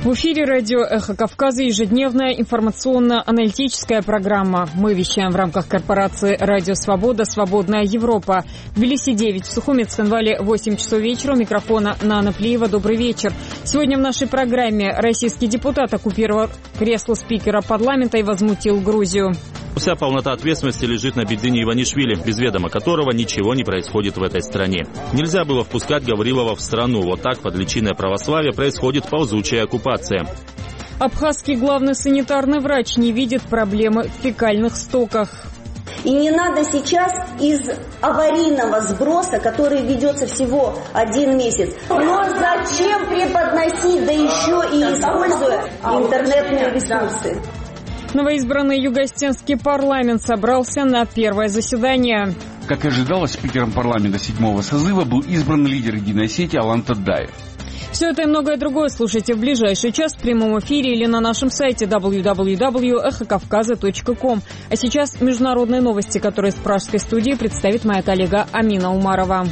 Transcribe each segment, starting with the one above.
В эфире радио «Эхо Кавказа» ежедневная информационно-аналитическая программа. Мы вещаем в рамках корпорации «Радио Свобода. Свободная Европа». В Тбилиси 9, в Сухуме, Цхинвале 8 часов вечера. У микрофона Нана Плиева. Добрый вечер. Сегодня в нашей программе российский депутат оккупировал кресло спикера парламента и возмутил Грузию. Вся полнота ответственности лежит на Бедзине Иванишвили, без ведома которого ничего не происходит в этой стране. Нельзя было впускать Гаврилова в страну. Вот так под личиной православия происходит ползучая оккупация. Абхазский главный санитарный врач не видит проблемы в фекальных стоках. И не надо сейчас из аварийного сброса, который ведется всего 1 месяц. Но зачем преподносить, да еще и используя интернетные ресурсы? Новоизбранный Юго-Осетинский парламент собрался на первое заседание. Как и ожидалось, спикером парламента 7-го созыва был избран лидер Единой Осетии Алан Тадаев. Все это и многое другое слушайте в ближайший час в прямом эфире или на нашем сайте www.эхокавказа.ком. А сейчас международные новости, которые с пражской студии представит моя коллега Амина Умарова.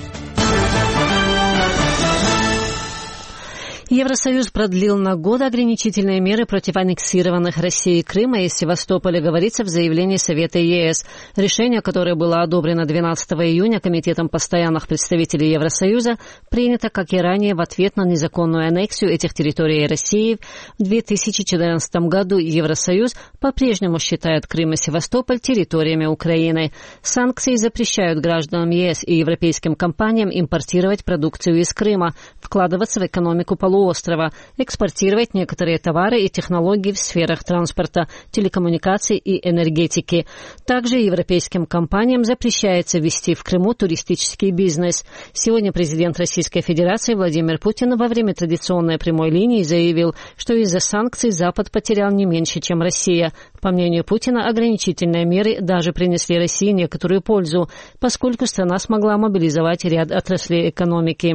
Евросоюз продлил на год ограничительные меры против аннексированных Россией Крыма и Севастополя, говорится в заявлении Совета ЕС. Решение, которое было одобрено 12 июня Комитетом постоянных представителей Евросоюза, принято, как и ранее, в ответ на незаконную аннексию этих территорий России. В 2014 году Евросоюз по-прежнему считает Крым и Севастополь территориями Украины. Санкции запрещают гражданам ЕС и европейским компаниям импортировать продукцию из Крыма, вкладываться в экономику полуострова, экспортировать некоторые товары и технологии в сферах транспорта, телекоммуникаций и энергетики. Также европейским компаниям запрещается вести в Крыму туристический бизнес. Сегодня президент Российской Федерации Владимир Путин во время традиционной прямой линии заявил, что из-за санкций Запад потерял не меньше, чем Россия. По мнению Путина, ограничительные меры даже принесли России некоторую пользу, поскольку страна смогла мобилизовать ряд отраслей экономики.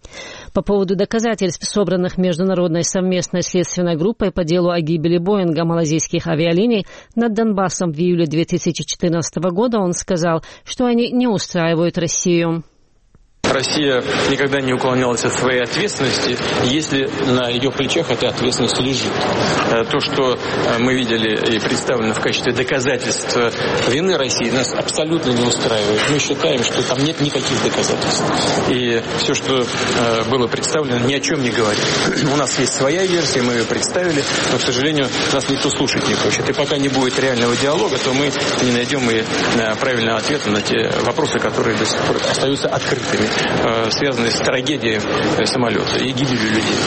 По поводу доказательств, собранных Международной совместной следственной группой по делу о гибели Боинга малазийских авиалиний над Донбассом в июле 2014 года, он сказал, что они не устраивают Россию. Россия никогда не уклонялась от своей ответственности, если на ее плечах эта ответственность лежит. То, что мы видели и представлено в качестве доказательств вины России, нас абсолютно не устраивает. Мы считаем, что там нет никаких доказательств. И все, что было представлено, ни о чем не говорит. У нас есть своя версия, мы ее представили, но, к сожалению, нас никто слушать не хочет. И пока не будет реального диалога, то мы не найдем и правильного ответа на те вопросы, которые до сих пор остаются открытыми, связанные с трагедией самолета и гибелью людей,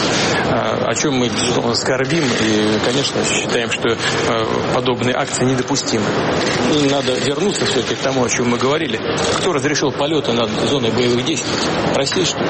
о чем мы, безусловно, скорбим и, конечно, считаем, что подобные акции недопустимы. И надо вернуться все-таки к тому, о чем мы говорили. Кто разрешил полеты над зоной боевых действий? Россия, что ли?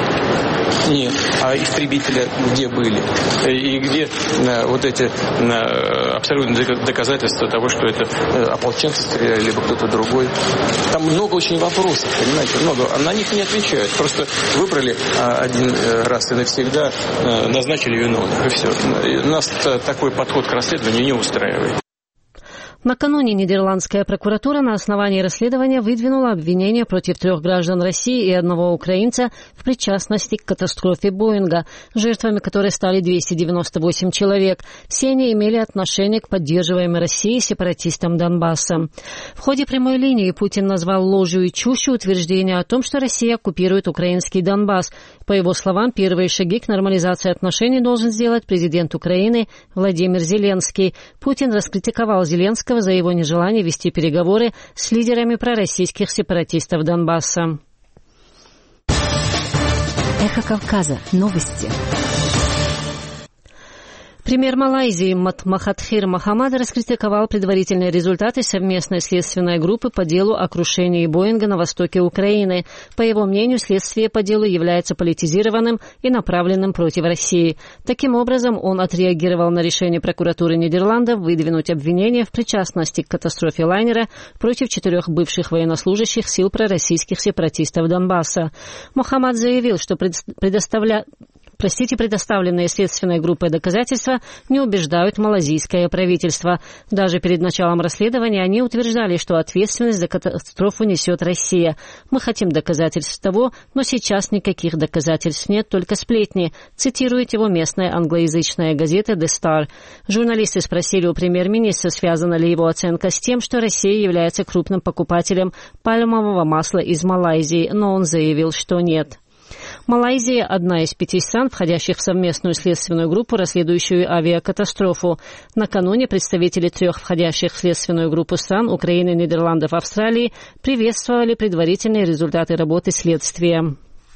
Нет. А истребители где были? И где вот эти абсолютные доказательства того, что это ополченцы стреляли, либо кто-то другой? Там много очень вопросов, понимаете, много. На них не отвечают. Просто выбрали один раз и навсегда, назначили виновных, и все. Нас такой подход к расследованию не устраивает. Накануне нидерландская прокуратура на основании расследования выдвинула обвинение против 3 граждан России и 1 украинца в причастности к катастрофе Боинга, жертвами которой стали 298 человек. Все они имели отношение к поддерживаемой Россией сепаратистам Донбасса. В ходе прямой линии Путин назвал ложью и чушью утверждение о том, что Россия оккупирует украинский Донбасс. По его словам, первые шаги к нормализации отношений должен сделать президент Украины Владимир Зеленский. Путин раскритиковал Зеленского за его нежелание вести переговоры с лидерами пророссийских сепаратистов Донбасса. Эхо Кавказа. Новости. Премьер Малайзии Махатхир Мохаммад раскритиковал предварительные результаты совместной следственной группы по делу о крушении Боинга на востоке Украины. По его мнению, следствие по делу является политизированным и направленным против России. Таким образом, он отреагировал на решение прокуратуры Нидерландов выдвинуть обвинение в причастности к катастрофе лайнера против 4 бывших военнослужащих сил пророссийских сепаратистов Донбасса. Мохаммад заявил, что Предоставленные следственной группой доказательства не убеждают малайзийское правительство. Даже перед началом расследования они утверждали, что ответственность за катастрофу несет Россия. Мы хотим доказательств того, но сейчас никаких доказательств нет, только сплетни, цитирует его местная англоязычная газета The Star. Журналисты спросили у премьер-министра, связана ли его оценка с тем, что Россия является крупным покупателем пальмового масла из Малайзии, но он заявил, что нет. Малайзия – одна из 5 стран, входящих в совместную следственную группу, расследующую авиакатастрофу. Накануне представители 3 входящих в следственную группу стран – Украины, Нидерландов, Австралии – приветствовали предварительные результаты работы следствия.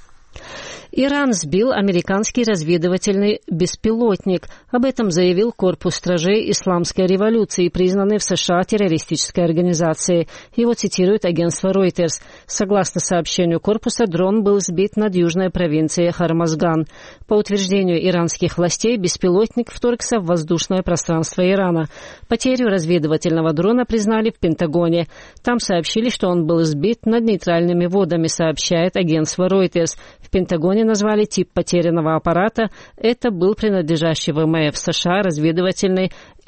Иран сбил американский разведывательный беспилотник. Об этом заявил Корпус стражей Исламской революции, признанный в США террористической организацией. Его цитирует агентство Reuters. Согласно сообщению Корпуса, дрон был сбит над южной провинцией Хормазган. По утверждению иранских властей, беспилотник вторгся в воздушное пространство Ирана. Потерю разведывательного дрона признали в Пентагоне. Там сообщили, что он был сбит над нейтральными водами, сообщает агентство Reuters. В Пентагоне назвали тип потерянного аппарата. Это был принадлежащий ВМФ США разведывательный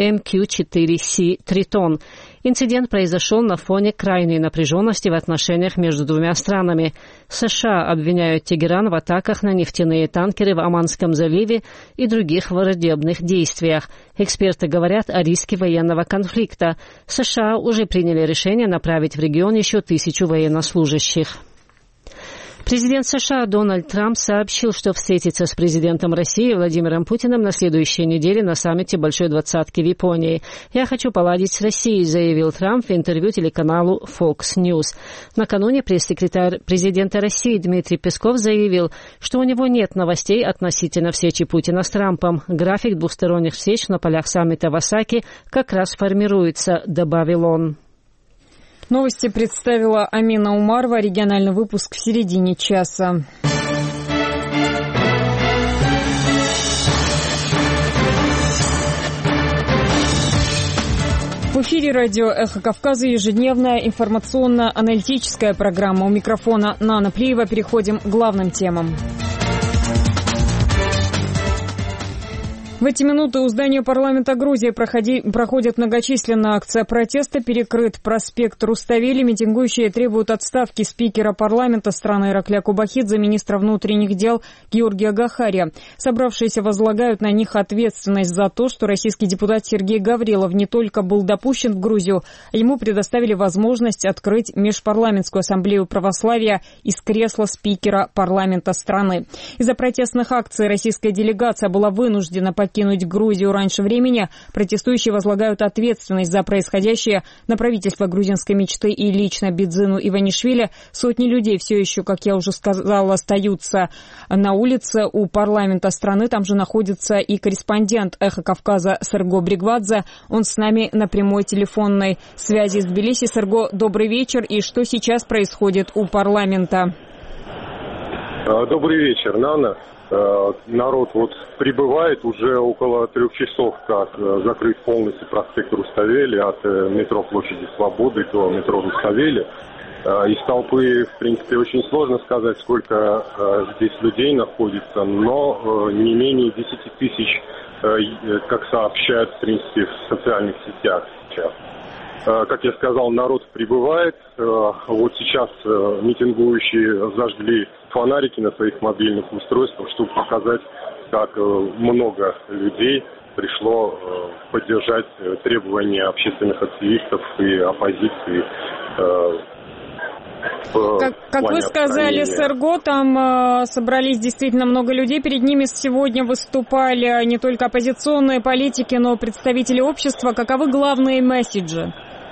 MQ-4C «Тритон». Инцидент произошел на фоне крайней напряженности в отношениях между двумя странами. США обвиняют Тегеран в атаках на нефтяные танкеры в Оманском заливе и других враждебных действиях. Эксперты говорят о риске военного конфликта. США уже приняли решение направить в регион еще 1000 военнослужащих. Президент США Дональд Трамп сообщил, что встретится с президентом России Владимиром Путиным на следующей неделе на саммите Большой Двадцатки в Японии. «Я хочу поладить с Россией», заявил Трамп в интервью телеканалу Fox News. Накануне пресс-секретарь президента России Дмитрий Песков заявил, что у него нет новостей относительно встречи Путина с Трампом. График двусторонних встреч на полях саммита в Осаке как раз формируется, добавил он. Новости представила Амина Умарова. Региональный выпуск в середине часа. В эфире радио «Эхо Кавказа» ежедневная информационно-аналитическая программа. У микрофона Нана Плиева. Переходим к главным темам. В эти минуты у здания парламента Грузии проходит многочисленная акция протеста. Перекрыт проспект Руставели. Митингующие требуют отставки спикера парламента страны Иракля Кубахидзе, министра внутренних дел Георгия Гахария. Собравшиеся возлагают на них ответственность за то, что российский депутат Сергей Гаврилов не только был допущен в Грузию, а ему предоставили возможность открыть межпарламентскую ассамблею православия из кресла спикера парламента страны. Из-за протестных акций российская делегация была вынуждена покинуть Грузию раньше времени. Протестующие возлагают ответственность за происходящее на правительство грузинской мечты и лично Бидзину Иванишвили. Сотни людей все еще, как я уже сказала, остаются на улице у парламента страны. Там же находится и корреспондент «Эхо Кавказа» Серго Бригвадзе. Он с нами на прямой телефонной связи из Тбилиси. Серго, добрый вечер. И что сейчас происходит у парламента? Добрый вечер, Нана. Народ прибывает, уже около 3 часов, как закрыт полностью проспект Руставели от метро Площади Свободы до метро Руставели. Из толпы, в принципе, очень сложно сказать, сколько здесь людей находится, но не менее 10 тысяч, как сообщают, в принципе, в социальных сетях сейчас. Как я сказал, народ прибывает. Вот сейчас митингующие зажгли фонарики на своих мобильных устройствах, чтобы показать, как много людей пришло поддержать требования общественных активистов и оппозиции. Как вы сказали, Серго, там собрались действительно много людей. Перед ними сегодня выступали не только оппозиционные политики, но и представители общества. Каковы главные месседжи?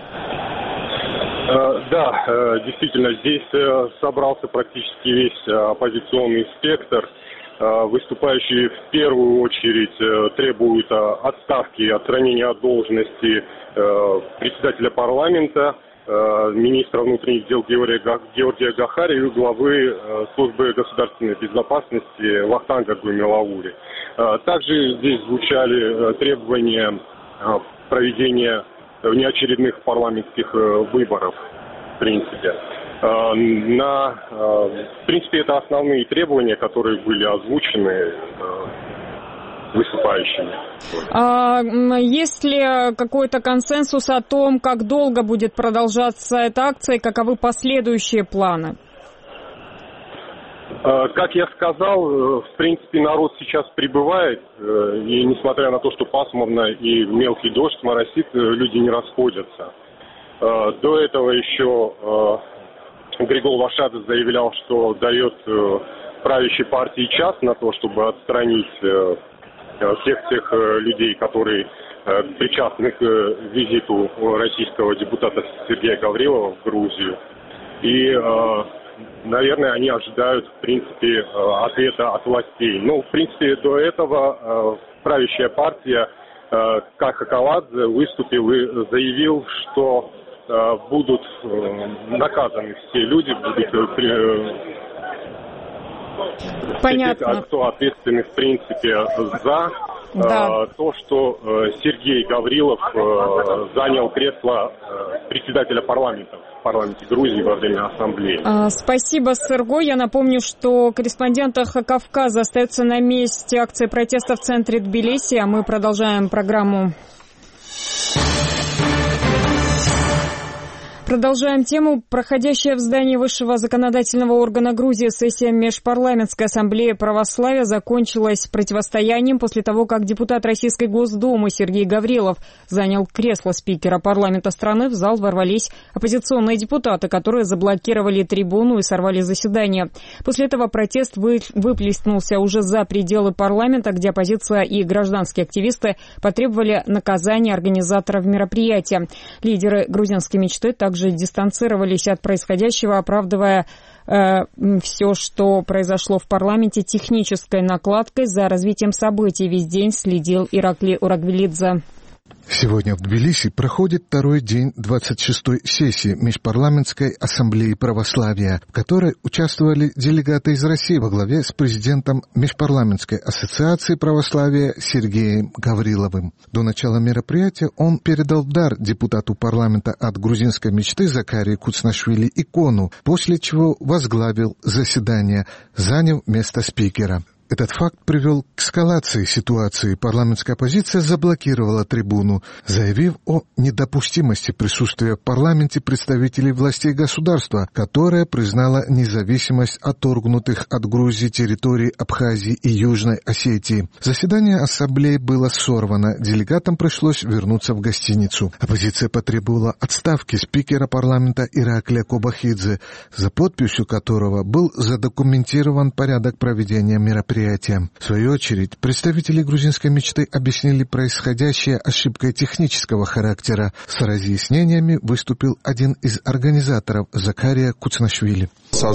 Да, действительно, здесь собрался практически весь оппозиционный спектр. Выступающие в первую очередь требуют отставки и отстранения от должности председателя парламента, министра внутренних дел Георгия Гахария и главы службы государственной безопасности Вахтанга Гумилаури. Также здесь звучали требования проведения внеочередных парламентских выборов, в принципе. В принципе, это основные требования, которые были озвучены выступающими. Есть ли какой-то консенсус о том, как долго будет продолжаться эта акция и каковы последующие планы? Как я сказал, в принципе, народ сейчас прибывает, и несмотря на то, что пасмурно и мелкий дождь моросит, люди не расходятся. До этого еще Григол Вашадзе заявлял, что дает правящей партии час на то, чтобы отстранить всех тех людей, которые причастны к визиту российского депутата Сергея Гаврилова в Грузию. И наверное, они ожидают, в принципе, ответа от властей. Ну, в принципе, до этого правящая партия Каха Каладзе выступил и заявил, что будут наказаны все люди, Понятно. Кто ответственны, в принципе, за то, что Сергей Гаврилов занял кресло председателя парламента в парламенте Грузии во время ассамблеи. Спасибо, Серго. Я напомню, что корреспондент «Эхо Кавказа» остается на месте акции протеста в центре Тбилиси, а мы продолжаем программу. Продолжаем тему. Проходящая в здании высшего законодательного органа Грузии сессия Межпарламентской ассамблеи православия закончилась противостоянием после того, как депутат Российской Госдумы Сергей Гаврилов занял кресло спикера парламента страны. В зал ворвались оппозиционные депутаты, которые заблокировали трибуну и сорвали заседание. После этого протест выплеснулся уже за пределы парламента, где оппозиция и гражданские активисты потребовали наказания организаторов мероприятия. Лидеры грузинской мечты также дистанцировались от происходящего, оправдывая все, что произошло в парламенте, технической накладкой. За развитием событий весь день следил Иракли Урагвелидзе. Сегодня в Тбилиси проходит второй день 26-й сессии Межпарламентской ассамблеи православия, в которой участвовали делегаты из России во главе с президентом Межпарламентской ассоциации православия Сергеем Гавриловым. До начала мероприятия он передал в дар депутату парламента от грузинской мечты Закарии Куцнашвили икону, после чего возглавил заседание, заняв место спикера. Этот факт привел к эскалации ситуации. Парламентская оппозиция заблокировала трибуну, заявив о недопустимости присутствия в парламенте представителей властей государства, которое признало независимость отторгнутых от Грузии территорий Абхазии и Южной Осетии. Заседание ассамблеи было сорвано, делегатам пришлось вернуться в гостиницу. Оппозиция потребовала отставки спикера парламента Ираклия Кобахидзе, за подписью которого был задокументирован порядок проведения мероприятия. В свою очередь, представители грузинской мечты объяснили происходящее ошибкой технического характера. С разъяснениями выступил один из организаторов Закария Куцнашвили.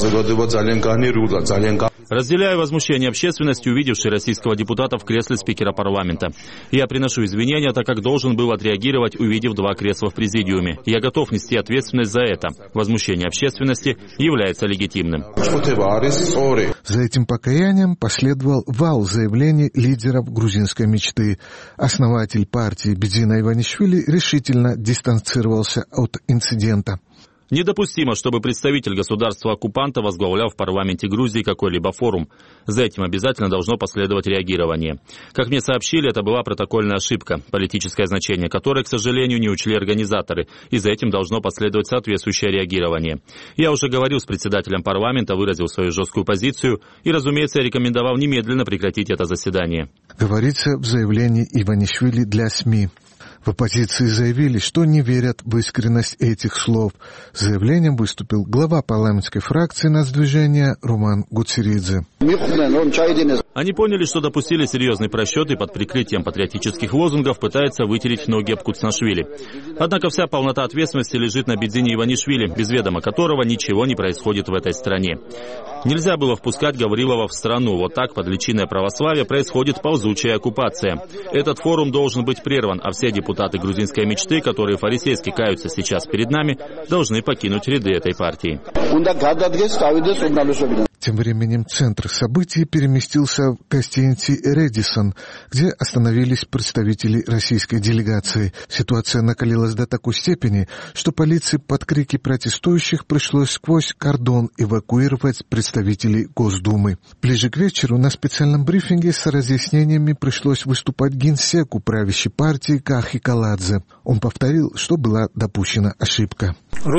Разделяю возмущение общественности, увидевшей российского депутата в кресле спикера парламента. Я приношу извинения, так как должен был отреагировать, увидев два кресла в президиуме. Я готов нести ответственность за это. Возмущение общественности является легитимным. За этим покаянием последовал вал заявлений лидеров грузинской мечты. Основатель партии Бедзина Иванишвили решительно дистанцировался от инцидента. Недопустимо, чтобы представитель государства-оккупанта возглавлял в парламенте Грузии какой-либо форум. За этим обязательно должно последовать реагирование. Как мне сообщили, это была протокольная ошибка, политическое значение которой, к сожалению, не учли организаторы, и за этим должно последовать соответствующее реагирование. Я уже говорил с председателем парламента, выразил свою жесткую позицию и, разумеется, рекомендовал немедленно прекратить это заседание. Говорится в заявлении Иванишвили для СМИ. В оппозиции заявили, что не верят в искренность этих слов. С заявлением выступил глава парламентской фракции нацдвижения Руман Гуцеридзе. Они поняли, что допустили серьезный просчет и под прикрытием патриотических лозунгов пытаются вытереть ноги об Куцнашвили. Однако вся полнота ответственности лежит на Бедзине Иванишвили, без ведома которого ничего не происходит в этой стране. Нельзя было впускать Гаврилова в страну. Вот так под личиной православия происходит ползучая оккупация. Этот форум должен быть прерван, а все депутаты грузинской мечты, которые фарисейски каются сейчас перед нами, должны покинуть ряды этой партии. Тем временем центр событий переместился в гостинице «Редисон», где остановились представители российской делегации. Ситуация накалилась до такой степени, что полиции под крики протестующих пришлось сквозь кордон эвакуировать представителей Госдумы. Ближе к вечеру на специальном брифинге с разъяснениями пришлось выступать генсеку правящей партии Кахи Каладзе. Он повторил, что была допущена ошибка.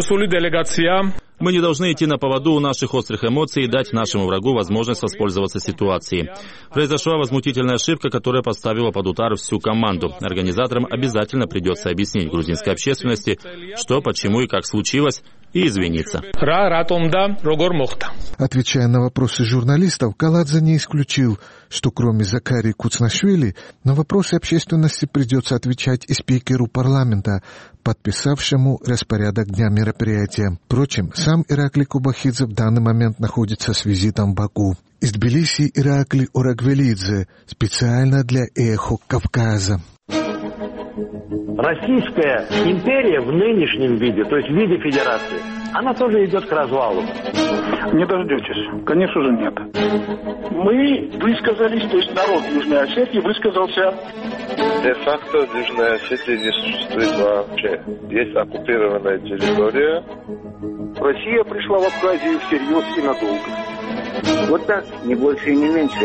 Мы не должны идти на поводу у наших острых эмоций и дать нашему врагу возможность воспользоваться ситуацией. Произошла возмутительная ошибка, которая поставила под удар всю команду. Организаторам обязательно придется объяснить грузинской общественности, что, почему и как случилось, и извиниться. Отвечая на вопросы журналистов, Каладзе не исключил, что кроме Закари Куцнашвили на вопросы общественности придется отвечать и спикеру парламента, подписавшему распорядок дня мероприятия. Впрочем, сам Иракли Кубахидзе в данный момент находится с визитом в Баку. Из Тбилиси Иракли Ораквелидзе, специально для «Эхо Кавказа». Российская империя в нынешнем виде, то есть в виде федерации, она тоже идет к развалу. Не дождетесь. Конечно же, нет. Мы высказались, то есть народ Южной Осетии высказался. Де-факто Южная Осетия не существует вообще. Есть оккупированная территория. Россия пришла в Абхазию всерьез и надолго. Вот так, не больше и не меньше.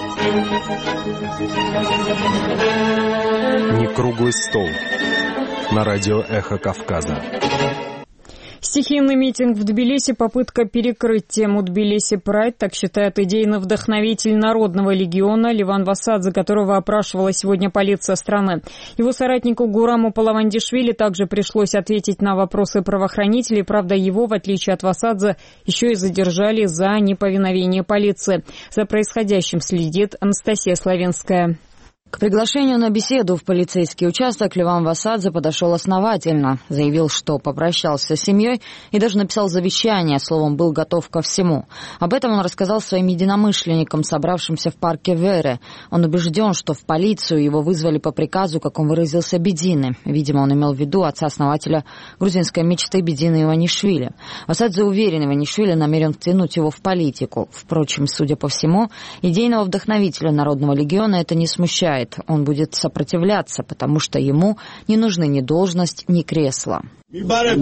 Не круглый стол. На радио «Эхо Кавказа». Стихийный митинг в Тбилиси – попытка перекрыть тему Тбилиси Прайд, так считает идейный вдохновитель Народного легиона Леван Васадзе, которого опрашивала сегодня полиция страны. Его соратнику Гураму Палавандишвили также пришлось ответить на вопросы правоохранителей. Правда, его, в отличие от Васадзе, еще и задержали за неповиновение полиции. За происходящим следит Анастасия Славенская. К приглашению на беседу в полицейский участок Леван Васадзе подошел основательно. Заявил, что попрощался с семьей и даже написал завещание, словом, был готов ко всему. Об этом он рассказал своим единомышленникам, собравшимся в парке Вере. Он убежден, что в полицию его вызвали по приказу, как он выразился, Бедины. Видимо, он имел в виду отца-основателя грузинской мечты Бедины Иванишвили. Васадзе уверен, Иванишвили намерен втянуть его в политику. Впрочем, судя по всему, идейного вдохновителя Народного легиона это не смущает. Он будет сопротивляться, потому что ему не нужны ни должность, ни кресло. Ты,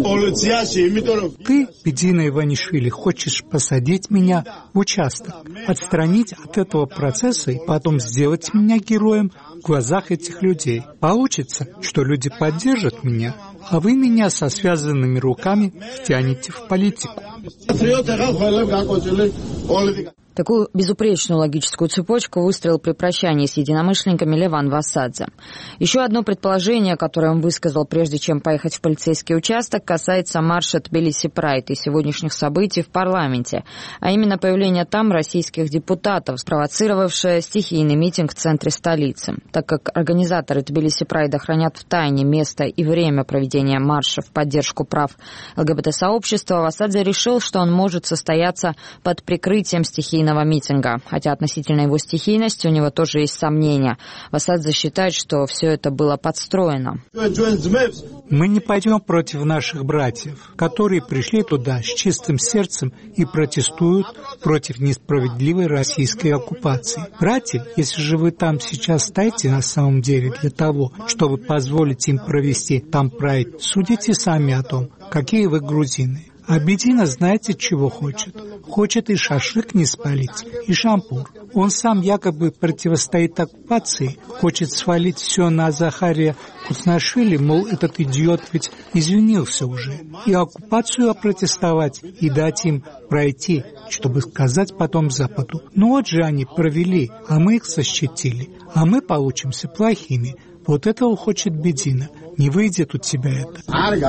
Бедина Иванишвили, хочешь посадить меня в участок, отстранить от этого процесса и потом сделать меня героем в глазах этих людей. Получится, что люди поддержат меня, а вы меня со связанными руками втянете в политику. Такую безупречную логическую цепочку выстроил при прощании с единомышленниками Леван Васадзе. Еще одно предположение, которое он высказал, прежде чем поехать в полицейский участок, касается марша Тбилиси Прайд и сегодняшних событий в парламенте, а именно появление там российских депутатов, спровоцировавшее стихийный митинг в центре столицы. Так как организаторы Тбилиси Прайда хранят в тайне место и время проведения марша в поддержку прав ЛГБТ-сообщества, Васадзе решил, что он может состояться под прикрытием стихийного митинга. Хотя относительно его стихийности у него тоже есть сомнения. Васадзе считает, что все это было подстроено. Мы не пойдем против наших братьев, которые пришли туда с чистым сердцем и протестуют против несправедливой российской оккупации. Братья, если же вы там сейчас стоите на самом деле для того, чтобы позволить им провести там прайд, судите сами о том, какие вы грузины. А Бедина знаете, чего хочет? Хочет и шашлык не спалить, и шампур. Он сам якобы противостоит оккупации, хочет свалить все на Захария Куцнашвили, мол, этот идиот ведь извинился уже. И оккупацию опротестовать, и дать им пройти, чтобы сказать потом Западу. Ну вот же они провели, а мы их защитили, а мы получимся плохими. Вот этого хочет Бедина. Не выйдет у тебя это.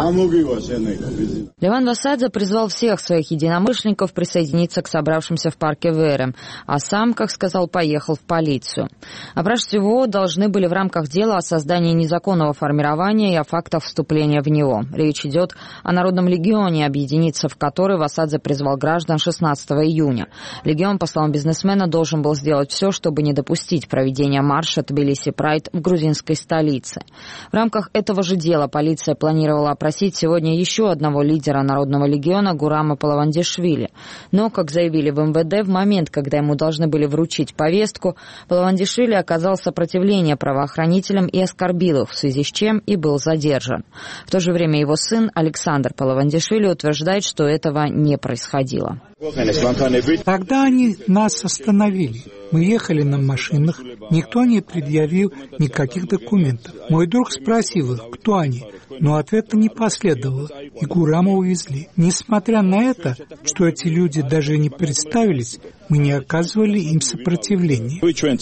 Леван Васадзе призвал всех своих единомышленников присоединиться к собравшимся в парке Вере, а сам, как сказал, поехал в полицию. Опрашивать его должны были в рамках дела о создании незаконного формирования и о фактах вступления в него. Речь идет о Народном легионе, объединиться в который Васадзе призвал граждан 16 июня. Легион, по словам бизнесмена, должен был сделать все, чтобы не допустить проведения марша Тбилиси Прайд в грузинской столице. столицы. В рамках этого же дела полиция планировала опросить сегодня еще одного лидера Народного легиона Гурама Палавандишвили. Но, как заявили в МВД, в момент, когда ему должны были вручить повестку, Палавандишвили оказал сопротивление правоохранителям и оскорбил их, в связи с чем и был задержан. В то же время его сын Александр Палавандишвили утверждает, что этого не происходило. Тогда они нас остановили. Мы ехали на машинах, никто не предъявил никаких документов. Мой друг спросил их, кто они, но ответа не последовало, и Гурама увезли. Несмотря на это, что эти люди даже не представились, мы не оказывали им сопротивления.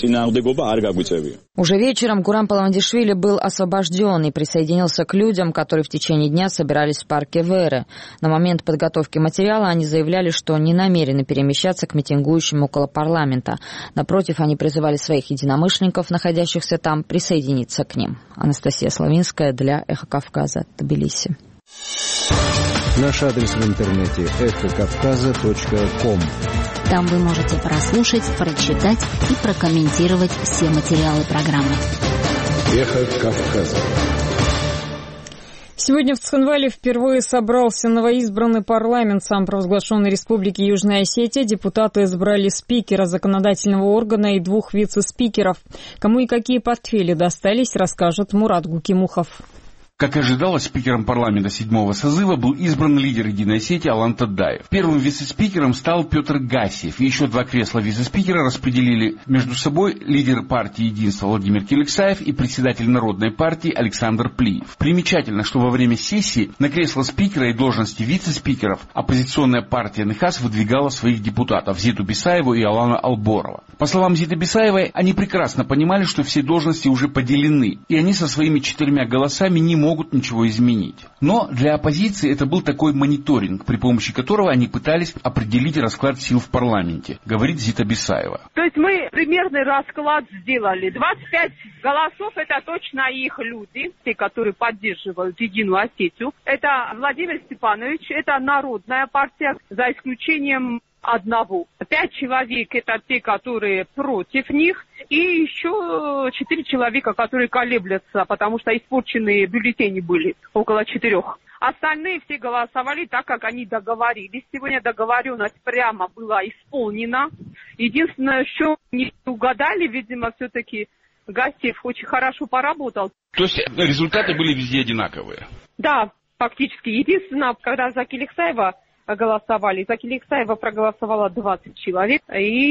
Уже вечером Гурам Палавандишвили был освобожден и присоединился к людям, которые в течение дня собирались в парке Веры. На момент подготовки материала они заявляли, что не намерены перемещаться к митингующим около парламента. Напротив, они призывали своих единомышленников, находящихся там, присоединиться к ним. Анастасия Славинская для «Эхо Кавказа», Тбилиси. Наш адрес в интернете эхокавказа.ком. Там вы можете прослушать, прочитать и прокомментировать все материалы программы. Эхо Кавказа. Сегодня в Цхинвале впервые собрался новоизбранный парламент самопровозглашенной Республики Южная Осетия. Депутаты избрали спикера законодательного органа и 2 вице-спикеров. Кому и какие портфели достались, расскажет Мурат Гукимухов. Как ожидалось, спикером парламента 7-го созыва был избран лидер Единой Осетии Алан Тадаев. Первым вице-спикером стал Петр Гасиев. И еще 2 кресла вице-спикера распределили между собой лидер партии «Единство» Владимир Келексаев и председатель Народной партии Александр Плиев. Примечательно, что во время сессии на кресло спикера и должности вице-спикеров оппозиционная партия НХАС выдвигала своих депутатов Зиту Бисаеву и Алана Алборова. По словам Зиты Бисаевой, они прекрасно понимали, что все должности уже поделены, и они со своими 4 голосами не могут ничего изменить. Но для оппозиции это был такой мониторинг, при помощи которого они пытались определить расклад сил в парламенте, говорит Зита Бисаева. То есть мы примерный расклад сделали. 25 голосов — это точно их люди, те, которые поддерживают Единую Осетию. Это Владимир Степанович, это Народная партия, за исключением одного. 5 человек — это те, которые против них, и еще 4 человека, которые колеблются, потому что испорченные бюллетени были, около 4. Остальные все голосовали так, как они договорились. Сегодня договоренность прямо была исполнена. Единственное, что не угадали, видимо, все-таки Гасиев очень хорошо поработал. То есть результаты были везде одинаковые? Да, фактически. Единственное, когда за Келексаева голосовали. За Келексаева проголосовало 20 человек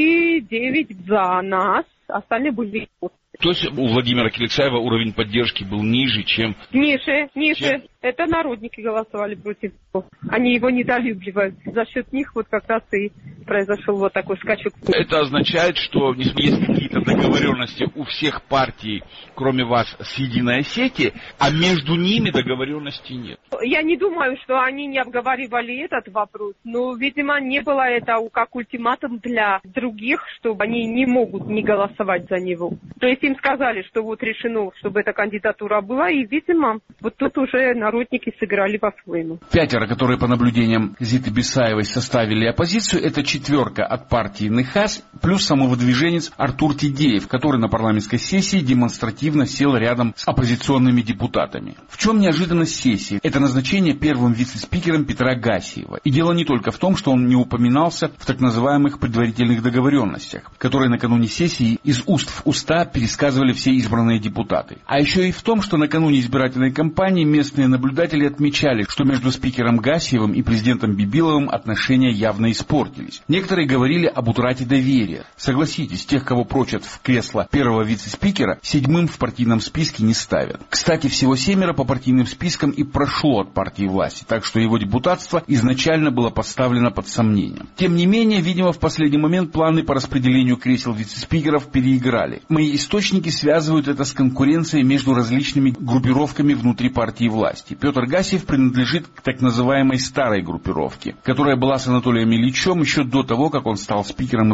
и 9 за нас. Остальные были... То есть у Владимира Келексаева уровень поддержки был ниже, чем... Ниже. Это народники голосовали против него. Они его недолюбливают. За счет них вот как раз и произошел вот такой скачок. Это означает, что есть какие-то договоренности у всех партий, кроме вас, с Единой Осетией, а между ними договоренности нет. Я не думаю, что они не обговаривали этот вопрос, но, видимо, не было это как ультиматум для других, что они не могут не голосовать за него. То есть им сказали, что вот решено, чтобы эта кандидатура была, и, видимо, вот тут уже народники сыграли по-своему. 5, которые по наблюдениям Зиты Бисаевой составили оппозицию, это 4 от партии НХАС, плюс самовыдвиженец Артур Тидеев, который на парламентской сессии демонстративно сел рядом с оппозиционными депутатами. В чем неожиданность сессии? Это назначение первым вице-спикером Петра Гасиева. И дело не только в том, что он не упоминался в так называемых предварительных договоренностях, которые накануне сессии из уст в уста пересказывали все избранные депутаты. А еще и в том, что накануне избирательной кампании местные наблюдатели отмечали, что между спикером Гасиевым и президентом Бибиловым отношения явно испортились. Некоторые говорили об утрате доверия. Согласитесь, тех, кого прочат в кресло первого вице-спикера, 7-м в партийном списке не ставят. Кстати, всего 7 по партийным спискам и прошло от партии власти, так что его депутатство изначально было поставлено под сомнение. Тем не менее, видимо, в последний момент планы по распределению кресел вице-спикеров переиграли. Мои источники связывают это с конкуренцией между различными группировками внутри партии власти. Петр Гасиев принадлежит к так называемой старой группировке, которая была с Анатолием Ильичем еще до того, как он стал спикером и президентом.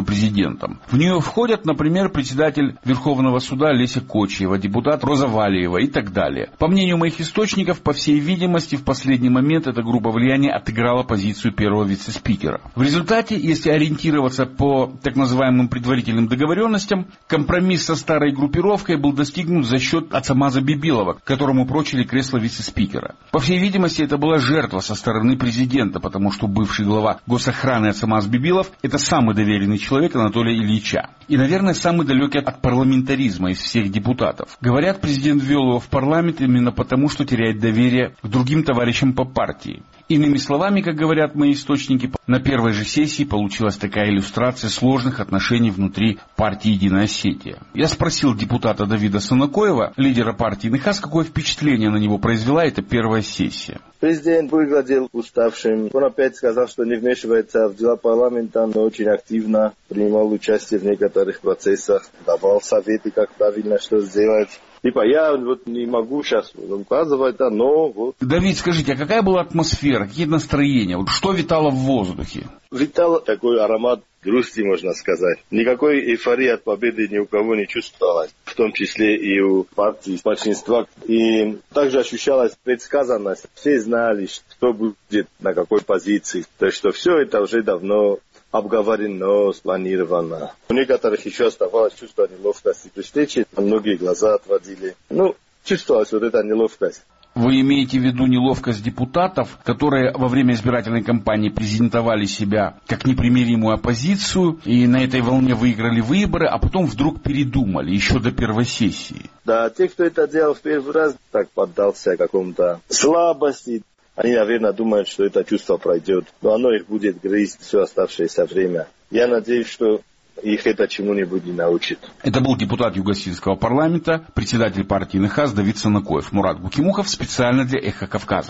президентом. В нее входят, например, председатель Верховного суда Леся Кочиева, депутат Роза Валиева и так далее. По мнению моих источников, по всей видимости, в последний момент эта группа влияния отыграла позицию первого вице-спикера. В результате, если ориентироваться по так называемым предварительным договоренностям, компромисс со старой группировкой был достигнут за счет Ацамаза Бибилова, которому прочили кресло вице-спикера. По всей видимости, это была жертва со стороны президента, потому что бывший глава госохраны Ацамаз Бибилов – это самый доверенный человек Анатолия Ильича. И, наверное, самый далекий от парламентаризма из всех депутатов. Говорят, президент ввел его в парламент именно потому, что теряет доверие к другим товарищам по партии. Иными словами, как говорят мои источники, на первой же сессии получилась такая иллюстрация сложных отношений внутри партии «Единая Осетия». Я спросил депутата Давида Санакоева, лидера партии НХАС, какое впечатление на него произвела эта первая сессия. Президент выглядел уставшим. Он опять сказал, что не вмешивается в дела парламента, но очень активно принимал участие в некоторых процессах, давал советы, как правильно что сделать. Я не могу сейчас указывать, но вот. Давид, скажите, а какая была атмосфера, какие настроения? Что витало в воздухе? Витал такой аромат грусти, можно сказать. Никакой эйфории от победы ни у кого не чувствовалось, в том числе и у партии большинства. И также ощущалась предсказанность. Все знали, кто будет на какой позиции. То есть, что все это уже давно обговорено, спланировано. У некоторых еще оставалось чувство неловкости при встрече, многие глаза отводили. Чувствовалась вот эта неловкость. Вы имеете в виду неловкость депутатов, которые во время избирательной кампании презентовали себя как непримиримую оппозицию и на этой волне выиграли выборы, а потом вдруг передумали еще до первой сессии? Да, те, кто это делал в первый раз, так поддался какому-то слабости. Они, наверное, думают, что это чувство пройдет, но оно их будет грызть все оставшееся время. Я надеюсь, что их это чему-нибудь не научит. Это был депутат Юго-Осетинского парламента, председатель партии НХАС Давид Санакоев. Мурат Букимухов специально для «Эхо Кавказа».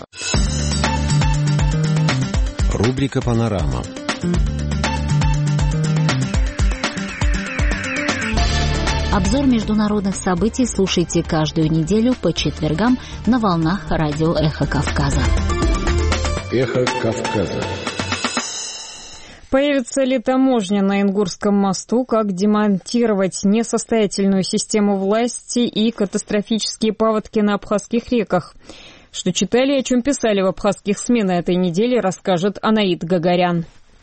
Рубрика «Панорама». Обзор международных событий слушайте каждую неделю по четвергам на волнах радио «Эхо Кавказа». «Эхо Кавказа». Появится ли таможня на Ингурском мосту, как демонтировать несостоятельную систему власти и катастрофические паводки на абхазских реках? Что читали и о чем писали в абхазских СМИ на этой неделе, расскажет Анаит Гагарян.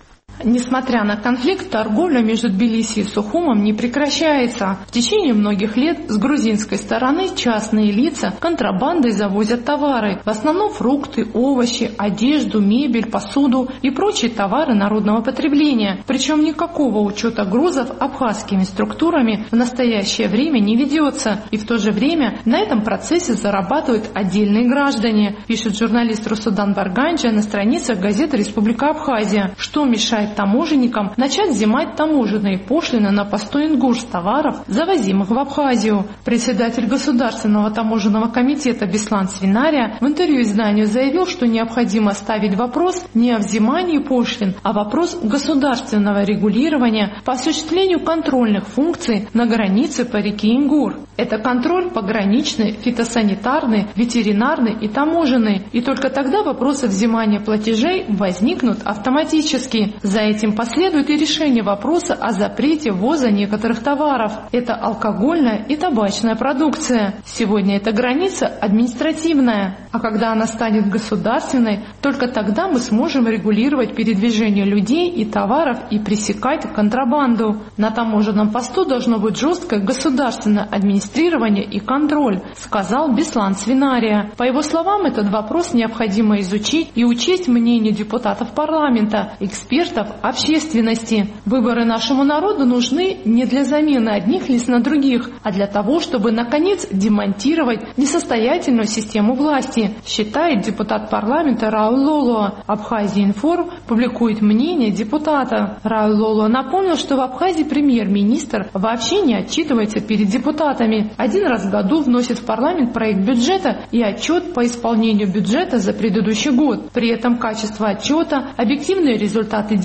Несмотря на конфликт, торговля между Тбилиси и Сухумом не прекращается. В течение многих лет с грузинской стороны частные лица контрабандой завозят товары, в основном фрукты, овощи, одежду, мебель, посуду и прочие товары народного потребления. Причем никакого учета грузов абхазскими структурами в настоящее время не ведется. И в то же время на этом процессе зарабатывают отдельные граждане, пишет журналист Русудан Барганджа на страницах газеты «Республика Абхазия». Что мешает таможенникам начать взимать таможенные пошлины на постой ингуш товаров, завозимых в Абхазию. Председатель Государственного таможенного комитета Беслан Свинария в интервью изданию заявил, что необходимо ставить вопрос не о взимании пошлин, а вопрос государственного регулирования по осуществлению контрольных функций на границе по реке Ингур. Это контроль пограничный, фитосанитарный, ветеринарный и таможенный. И только тогда вопросы взимания платежей возникнут автоматически. За этим последует и решение вопроса о запрете ввоза некоторых товаров. Это алкогольная и табачная продукция. Сегодня эта граница административная, а когда она станет государственной, только тогда мы сможем регулировать передвижение людей и товаров и пресекать контрабанду. На таможенном посту должно быть жесткое государственное администрирование и контроль, сказал Беслан Свинария. По его словам, этот вопрос необходимо изучить и учесть мнение депутатов парламента, экспертов, общественности. Выборы нашему народу нужны не для замены одних лиц на других, а для того, чтобы, наконец, демонтировать несостоятельную систему власти, считает депутат парламента Рауль Лолуа. Абхазия-Информ публикует мнение депутата. Рауль Лолуа напомнил, что в Абхазии премьер-министр вообще не отчитывается перед депутатами. Один раз в году вносит в парламент проект бюджета и отчет по исполнению бюджета за предыдущий год. При этом качество отчета, объективные результаты действий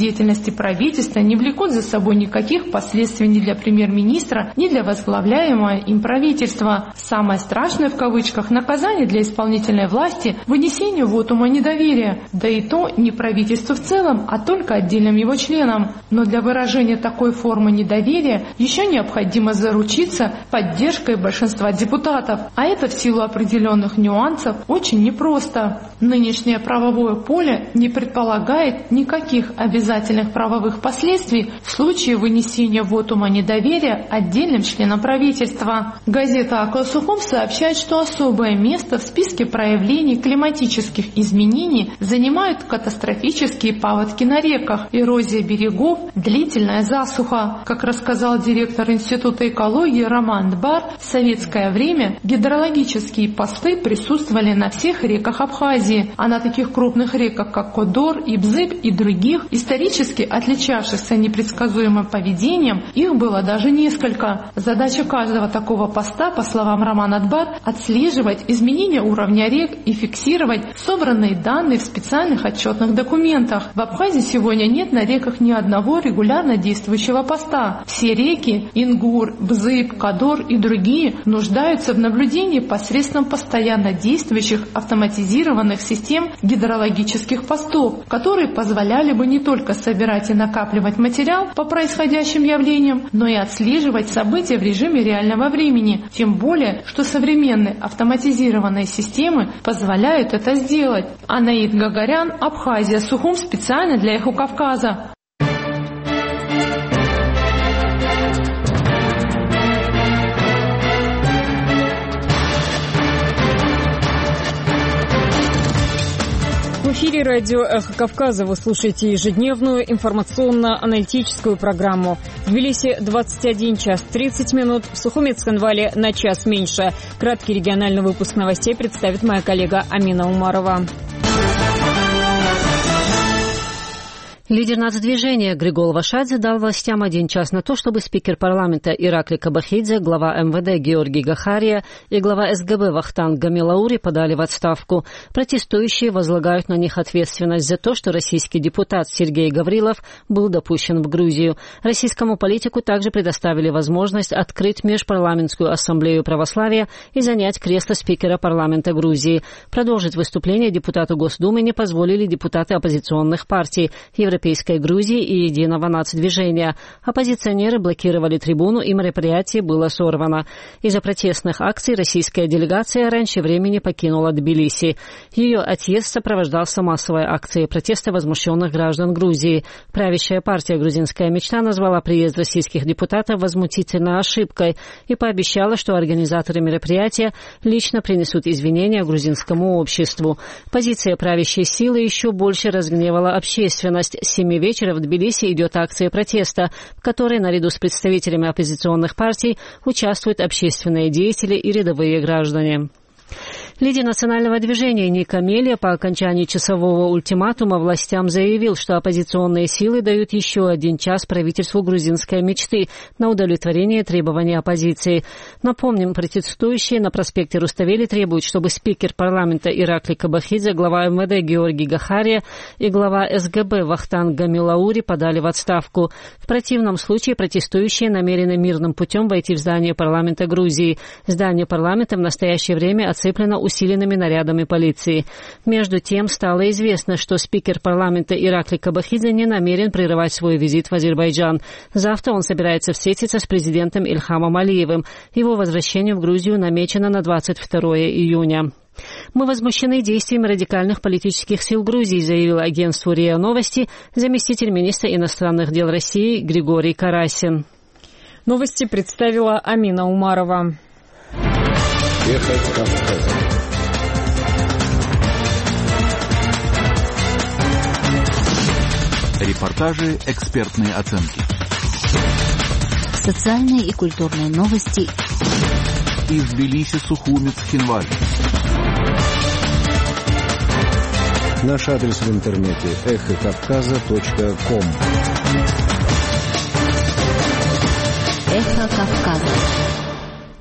деятельности правительства не влекут за собой никаких последствий ни для премьер-министра, ни для возглавляемого им правительства. Самое страшное в кавычках наказание для исполнительной власти – вынесение вотума недоверия, да и то не правительству в целом, а только отдельным его членам. Но для выражения такой формы недоверия еще необходимо заручиться поддержкой большинства депутатов, а это в силу определенных нюансов очень непросто. Нынешнее правовое поле не предполагает никаких обязательных правовых последствий в случае вынесения вотума недоверия отдельным членам правительства. Газета «Акыл Сухум» сообщает, что особое место в списке проявлений климатических изменений занимают катастрофические паводки на реках, эрозия берегов, длительная засуха. Как рассказал директор Института экологии Роман Дбар, в советское время гидрологические посты присутствовали на всех реках Абхазии, а на таких крупных реках, как Кодор, Ибзыб и других, исторически отличавшихся непредсказуемым поведением, их было даже несколько. Задача каждого такого поста, по словам Романа Дбар, отслеживать изменения уровня рек и фиксировать собранные данные в специальных отчетных документах. В Абхазии сегодня нет на реках ни одного регулярно действующего поста. Все реки – Ингур, Бзыб, Кодор и другие – нуждаются в наблюдении посредством постоянно действующих автоматизированных систем гидрологических постов, которые позволяли бы не только собирать и накапливать материал по происходящим явлениям, но и отслеживать события в режиме реального времени. Тем более, что современные автоматизированные системы позволяют это сделать. Анаид Гагарян, Абхазия, Сухум, специально для Эхо Кавказа. В эфире радио «Эхо Кавказа» вы слушаете ежедневную информационно-аналитическую программу. В Тбилиси 21 час 30 минут, в Сухуме и Цхинвале на час меньше. Краткий региональный выпуск новостей представит моя коллега Амина Умарова. Лидер нацдвижения Григол Вашадзе дал властям 1 час на то, чтобы спикер парламента Ираклий Кабахидзе, глава МВД Георгий Гахария и глава СГБ Вахтанг Гамилаури подали в отставку. Протестующие возлагают на них ответственность за то, что российский депутат Сергей Гаврилов был допущен в Грузию. Российскому политику также предоставили возможность открыть межпарламентскую ассамблею православия и занять кресло спикера парламента Грузии. Продолжить выступление депутату Госдумы не позволили депутаты оппозиционных партий Европейской Грузии и Единого нацдвижения. Оппозиционеры блокировали трибуну, и мероприятие было сорвано. Из-за протестных акций российская делегация раньше времени покинула Тбилиси. Ее отъезд сопровождался массовой акцией протеста возмущенных граждан Грузии. Правящая партия «Грузинская мечта» назвала приезд российских депутатов возмутительной ошибкой и пообещала, что организаторы мероприятия лично принесут извинения грузинскому обществу. Позиция правящей силы еще больше разгневала общественность. С 7 вечера в Тбилиси идет акция протеста, в которой наряду с представителями оппозиционных партий участвуют общественные деятели и рядовые граждане. Лидер национального движения Ника Мелия по окончании часового ультиматума властям заявил, что оппозиционные силы дают еще 1 час правительству грузинской мечты на удовлетворение требований оппозиции. Напомним, протестующие на проспекте Руставели требуют, чтобы спикер парламента Ираклий Кабахидзе, глава МВД Георгий Гахария и глава СГБ Вахтанг Гамилаури подали в отставку. В противном случае протестующие намерены мирным путем войти в здание парламента Грузии. Здание парламента в настоящее время оцеплено усиленными нарядами полиции. Между тем, стало известно, что спикер парламента Ираклий Кабахидзе не намерен прерывать свой визит в Азербайджан. Завтра он собирается встретиться с президентом Ильхамом Алиевым. Его возвращение в Грузию намечено на 22 июня. «Мы возмущены действиями радикальных политических сил Грузии», заявил агентству РИА Новости заместитель министра иностранных дел России Григорий Карасин. Новости представила Амина Умарова. Эхо Кавказа. Репортажи, экспертные оценки. Социальные и культурные новости. Из Тбилиси, Сухуми, Цхинваль. Наш адрес в интернете эхокавказа.ком. Эхо Кавказа.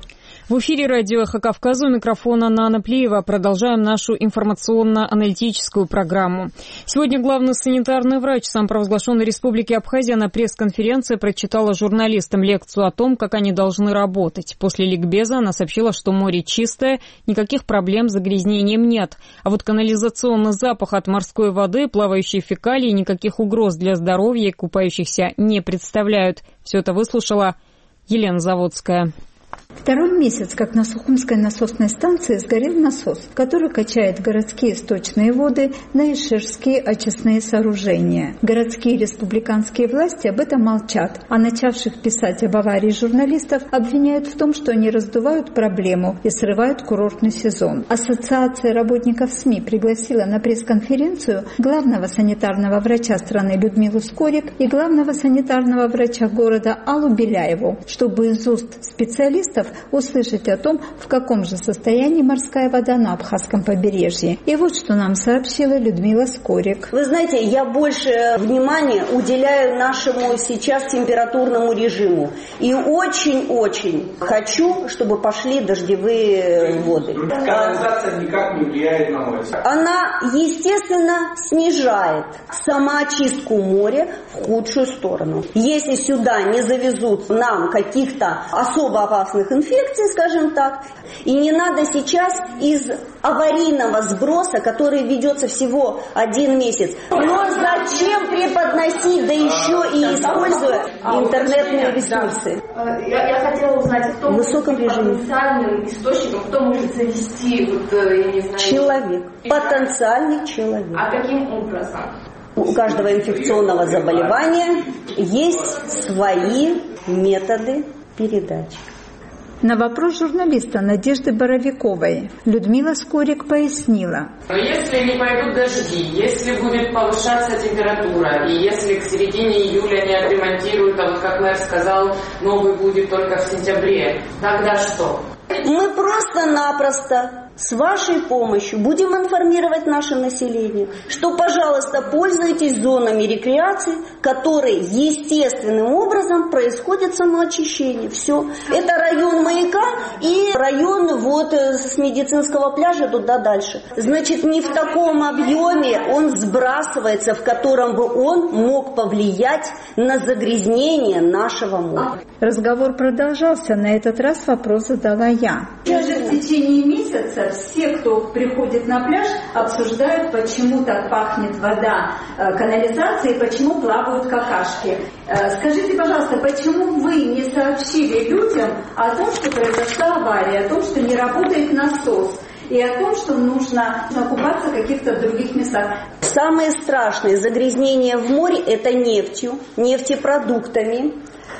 В эфире радио «Эхо Кавказа», у микрофона Нана Плиева. Продолжаем нашу информационно-аналитическую программу. Сегодня главный санитарный врач самопровозглашенной Республики Абхазия на пресс-конференции прочитала журналистам лекцию о том, как они должны работать. После ликбеза она сообщила, что море чистое, никаких проблем с загрязнением нет. А вот канализационный запах от морской воды, плавающие фекалии никаких угроз для здоровья и купающихся не представляют. Все это выслушала Елена Заводская. Второй месяц, как на Сухумской насосной станции сгорел насос, который качает городские сточные воды на иширские очистные сооружения. Городские и республиканские власти об этом молчат, а начавших писать об аварии журналистов обвиняют в том, что они раздувают проблему и срывают курортный сезон. Ассоциация работников СМИ пригласила на пресс-конференцию главного санитарного врача страны Людмилу Скорик и главного санитарного врача города Аллу Беляеву, чтобы из уст специалистов услышать о том, в каком же состоянии морская вода на Абхазском побережье. И вот что нам сообщила Людмила Скорик. Вы знаете, я больше внимания уделяю нашему сейчас температурному режиму. И очень-очень хочу, чтобы пошли дождевые воды. Канализация никак не влияет на море. Она, естественно, снижает самоочистку моря в худшую сторону. Если сюда не завезут нам каких-то особо опасных инфекций, скажем так, и не надо сейчас из аварийного сброса, который ведется всего 1 месяц. Но зачем преподносить, да еще и используя интернетные ресурсы? Я хотела узнать, кто в высоком режиме. Потенциальным источником, кто может завести, я не знаю... Человек. Потенциальный человек. А каким образом? У каждого инфекционного заболевания есть свои методы передачи. На вопрос журналиста Надежды Боровиковой Людмила Скорик пояснила. Но если не пойдут дожди, если будет повышаться температура, и если к середине июля не отремонтируют, а вот как мэр сказал, новый будет только в сентябре, тогда что? Мы просто-напросто с вашей помощью будем информировать наше население, что, пожалуйста, пользуйтесь зонами рекреации, которые естественным образом происходит самоочищение. Все. Это район Маяка и район вот с медицинского пляжа туда дальше. Значит, не в таком объеме он сбрасывается, в котором бы он мог повлиять на загрязнение нашего моря. Разговор продолжался. На этот раз вопрос задала я. Даже в течение месяца все, кто приходит на пляж, обсуждают, почему так пахнет вода канализации, почему плавают какашки. Скажите, пожалуйста, почему вы не сообщили людям о том, что произошла авария, о том, что не работает насос, и о том, что нужно купаться в каких-то других местах? Самые страшные загрязнения в море – это нефтью, нефтепродуктами,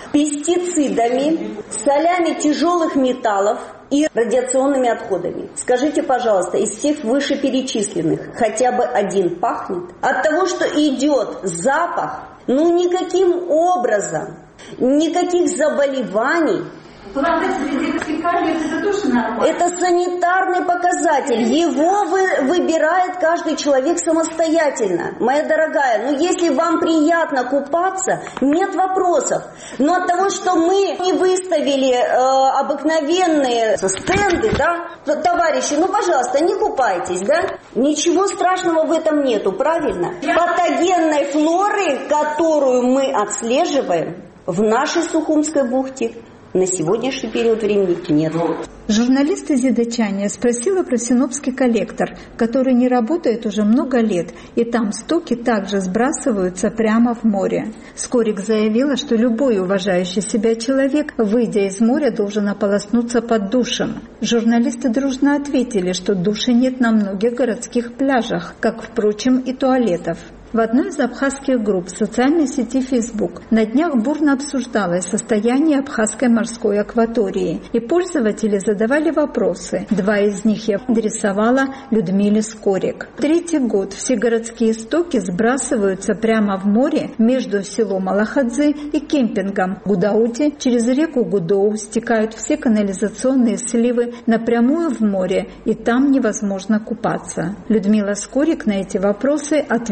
пестицидами, солями тяжелых металлов и радиационными отходами. Скажите, пожалуйста, из всех вышеперечисленных хотя бы один пахнет? От того, что идет запах, никаким образом, никаких заболеваний. Плавать среди фекалий – это тоже нормально? Это санитарный показатель. Его выбирает каждый человек самостоятельно. Моя дорогая, если вам приятно купаться, нет вопросов. Но от того, что мы не выставили обыкновенные стенды, товарищи, пожалуйста, не купайтесь, Ничего страшного в этом нету, правильно? Патогенной флоры, которую мы отслеживаем в нашей Сухумской бухте, на сегодняшний период времени нет. Журналист из Идачания спросила про Синопский коллектор, который не работает уже много лет, и там стоки также сбрасываются прямо в море. Скорик заявила, что любой уважающий себя человек, выйдя из моря, должен ополоснуться под душем. Журналисты дружно ответили, что душа нет на многих городских пляжах, как, впрочем, и туалетов. В одной из абхазских групп в социальной сети Facebook на днях бурно обсуждалось состояние абхазской морской акватории, и пользователи задавали вопросы. 2 из них я адресовала Людмиле Скорик. 3-й год все городские стоки сбрасываются прямо в море между селом Алахадзе и кемпингом Гудауте. Через реку Гудоу стекают все канализационные сливы напрямую в море, и там невозможно купаться. Людмила Скорик на эти вопросы ответила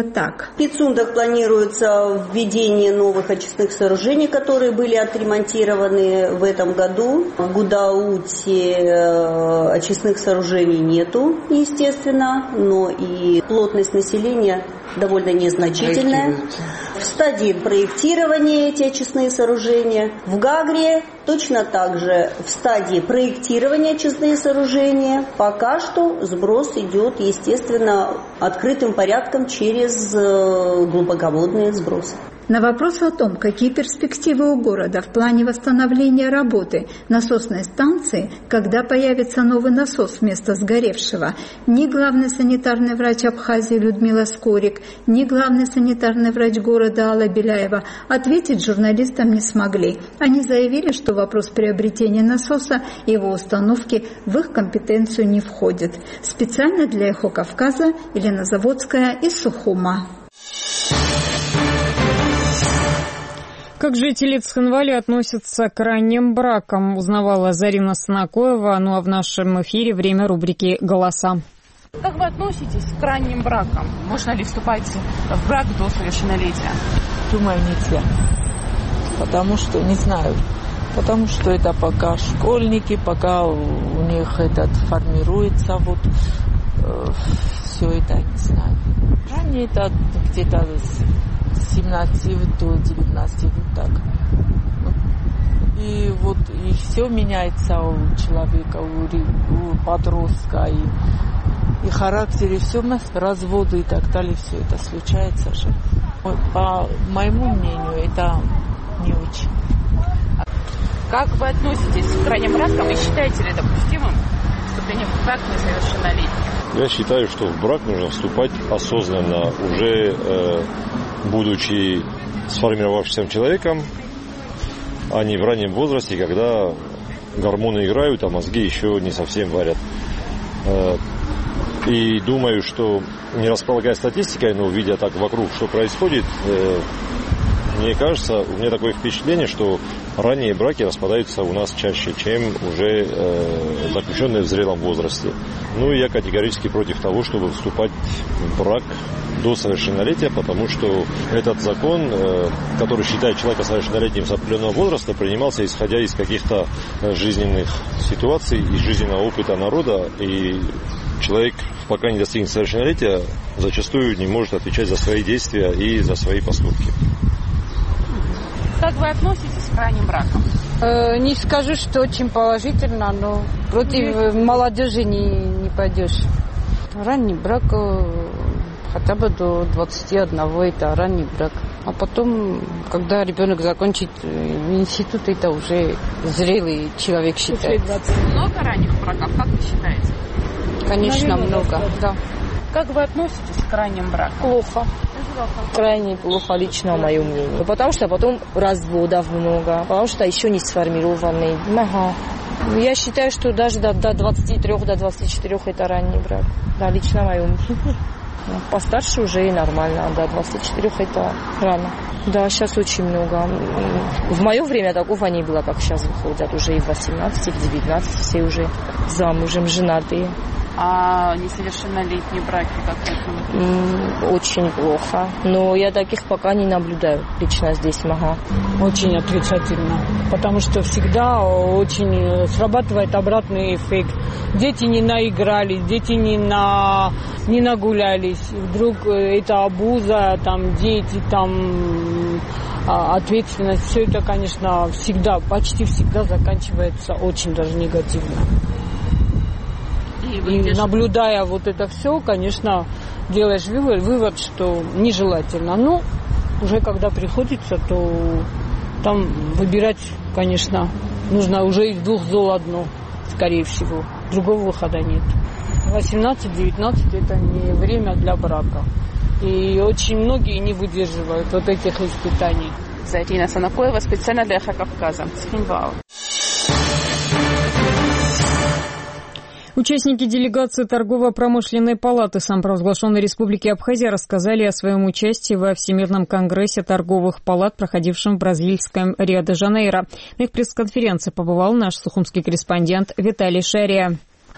было так. В Пицундах планируется введение новых очистных сооружений, которые были отремонтированы в этом году. В Гудауте очистных сооружений нету, естественно, но и плотность населения довольно незначительная. В стадии проектирования эти очистные сооружения. В Гагре точно так же в стадии проектирования очистные сооружения. Пока что сброс идет, естественно, открытым порядком через глубоководные сбросы. На вопрос о том, какие перспективы у города в плане восстановления работы насосной станции, когда появится новый насос вместо сгоревшего, ни главный санитарный врач Абхазии Людмила Скорик, ни главный санитарный врач города Алла Беляева ответить журналистам не смогли. Они заявили, что вопрос приобретения насоса и его установки в их компетенцию не входит. Специально для «Эхо Кавказа» Елена Заводская из Сухума. Как жители Цхинвали относятся к ранним бракам, узнавала Зарина Санакоева. Ну а в нашем эфире время рубрики «Голоса». Как вы относитесь к ранним бракам? Можно ли вступать в брак до совершеннолетия? Думаю, нельзя. Потому что, не знаю, потому что это пока школьники, пока у них формируется все это, не знаю. Ранее это где-то 17 до 19, так. И все меняется у человека, у подростка, и характер, и все, разводы и так далее, все это случается же. По моему мнению, это не очень. Как вы относитесь к ранним бракам и считаете ли допустимым вступление в брак несовершеннолетних? Я считаю, что в брак нужно вступать осознанно, уже будучи сформировавшимся человеком, а не в раннем возрасте, когда гормоны играют, а мозги еще не совсем варят. И думаю, что, не располагая статистикой, но видя так вокруг, что происходит, мне кажется, у меня такое впечатление, что ранние браки распадаются у нас чаще, чем уже заключенные в зрелом возрасте. Ну и я категорически против того, чтобы вступать в брак до совершеннолетия, потому что этот закон, который считает человека совершеннолетним с определенного возраста, принимался исходя из каких-то жизненных ситуаций и жизненного опыта народа, и человек, пока не достигнет совершеннолетия, зачастую не может отвечать за свои действия и за свои поступки. Как вы относитесь к ранним бракам? Не скажу, что очень положительно, но против молодежи не пойдешь. Ранний брак хотя бы до 21, это ранний брак. А потом, когда ребенок закончит институт, это уже зрелый человек считается. Много ранних браков, как вы считаете? Конечно, много, да. Как вы относитесь к ранним бракам? Плохо. Крайне плохо, лично мое мнение. Потому что потом разводов много, потому что еще не сформированный. Ага. Я считаю, что даже до 23, до 24 это ранний брак. Да, лично мое мнение. Постарше уже и нормально, до 24 это рано. Да, сейчас очень много. В мое время такого не было, как сейчас выходят. Уже и в 18, в 19 все уже замужем, женатые. А несовершеннолетние браки как это? Очень плохо. Но я таких пока не наблюдаю лично здесь, ага. Очень отрицательно. Потому что всегда очень срабатывает обратный эффект. Дети не наигрались, дети не нагулялись. Вдруг это абуза, там дети, там ответственность. Все это, конечно, всегда, почти всегда заканчивается очень даже негативно. И наблюдая вот это все, конечно, делаешь вывод, что нежелательно. Но уже когда приходится, то там выбирать, конечно, нужно уже из двух зол одно, скорее всего. Другого выхода нет. 18-19 это не время для брака. И очень многие не выдерживают вот этих испытаний. Зарина Санакоева специально для «Эхо Кавказа». Цхинвал. Участники делегации Торгово-промышленной палаты самопровозглашенной Республики Абхазия рассказали о своем участии во Всемирном конгрессе торговых палат, проходившем в бразильском Рио-де-Жанейро. На их пресс-конференции побывал наш сухумский корреспондент Виталий Шария.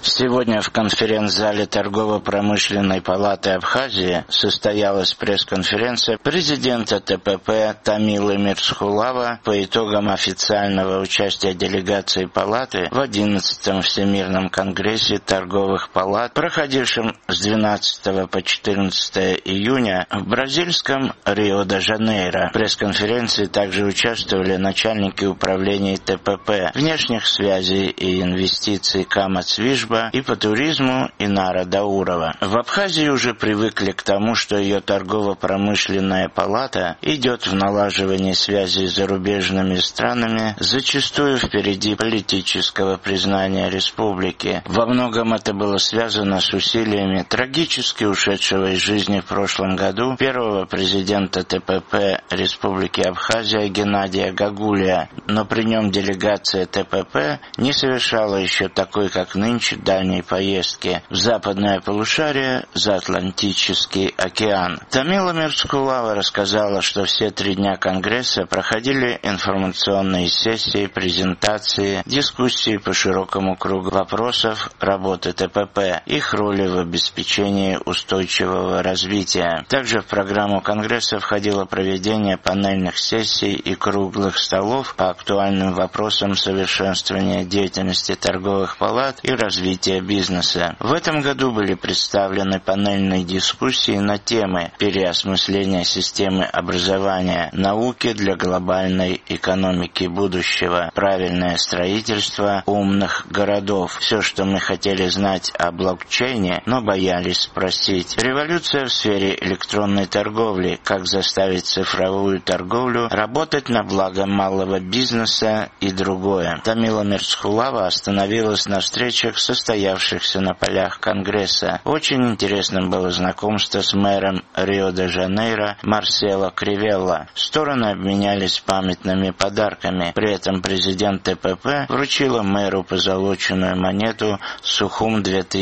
Сегодня в конференц-зале Торгово-промышленной палаты Абхазии состоялась пресс-конференция президента ТПП Тамилы Мирсхулава по итогам официального участия делегации палаты в 11-м Всемирном конгрессе торговых палат, проходившем с 12 по 14 июня в бразильском Рио-де-Жанейро. В пресс-конференции также участвовали начальники управлений ТПП, внешних связей и инвестиций Камац Вишба и по туризму Инара Даурова. В Абхазии уже привыкли к тому, что ее торгово-промышленная палата идет в налаживании связей с зарубежными странами, зачастую впереди политического признания республики. Во многом это было связано с усилиями трагически ушедшего из жизни в прошлом году первого президента ТПП Республики Абхазия Геннадия Гагулия, но при нем делегация ТПП не совершала еще такой, как нынче, дальней поездки в западное полушарие за Атлантический океан. Тамила Мирсхулава рассказала, что все 3 дня Конгресса проходили информационные сессии, презентации, дискуссии по широкому кругу вопросов работы ТПП, их роли в обеспечении устойчивого развития. Также в программу Конгресса входило проведение панельных сессий и круглых столов по актуальным вопросам совершенствования деятельности торговых палат и развития бизнеса. В этом году были представлены панельные дискуссии на темы переосмысления системы образования, науки для глобальной экономики будущего, правильное строительство умных городов. Все, что мы хотели знать о блокчейне, но боялись спросить. Революция в сфере электронной торговли, как заставить цифровую торговлю работать на благо малого бизнеса и другое. Тамила Мирсхулава остановилась на встречах, состоявшихся на полях Конгресса. Очень интересным было знакомство с мэром Рио-де-Жанейро Марсело Кривелла. Стороны обменялись памятными подарками. При этом президент ТПП вручила мэру позолоченную монету Сухум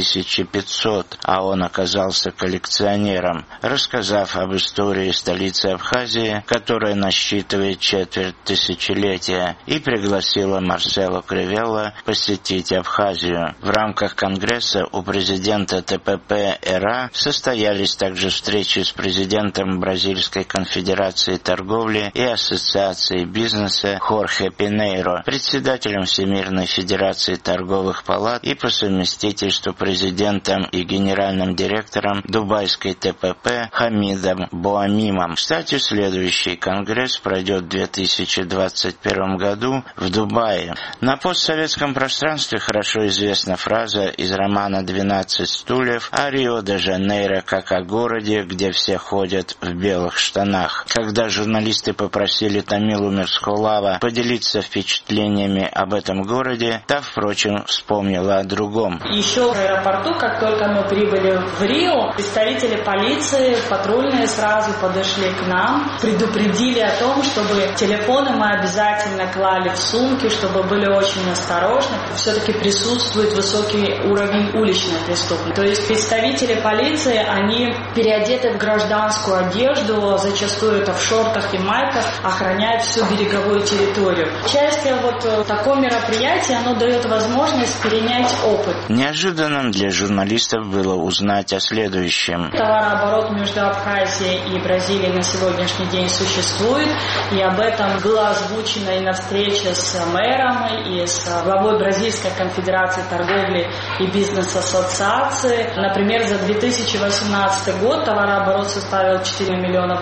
2500, а он оказался коллекционером, рассказав об истории столицы Абхазии, которая насчитывает четверть тысячелетия, и пригласила Марсело Кривелла посетить Абхазию. В рамках Конгресса у президента ТПП ЭРА состоялись также встречи с президентом Бразильской конфедерации торговли и ассоциации бизнеса Хорхе Пинейро, председателем Всемирной федерации торговых палат и по совместительству президентом и генеральным директором Дубайской ТПП Хамидом Боамимом. Кстати, следующий конгресс пройдет в 2021 году в Дубае. На постсоветском пространстве хорошо известна фраза из романа «12 стульев» о Рио-де-Жанейро как о городе, где все ходят в белых штанах. Когда журналисты попросили Тамилу Мирсхулава поделиться впечатлениями об этом городе, та, впрочем, вспомнила о другом. Еще в аэропорту, как только мы прибыли в Рио, представители полиции, патрульные сразу подошли к нам, предупредили о том, чтобы телефоны мы обязательно клали в сумки, чтобы были очень осторожны. Все-таки присутствует высокий уровень уличной преступности. То есть представители полиции, они переодеты в гражданскую одежду, зачастую это в шортах и майках, охраняют всю береговую территорию. Участие в таком мероприятии, оно дает возможность перенять опыт. Неожиданным для журналистов было узнать о следующем. Товарооборот между Абхазией и Бразилией на сегодняшний день существует, и об этом было озвучено и на встрече с мэром, и с главой Бразильской конфедерации торговли и бизнес-ассоциации. Например, за 2018 год товарооборот составил $4 миллиона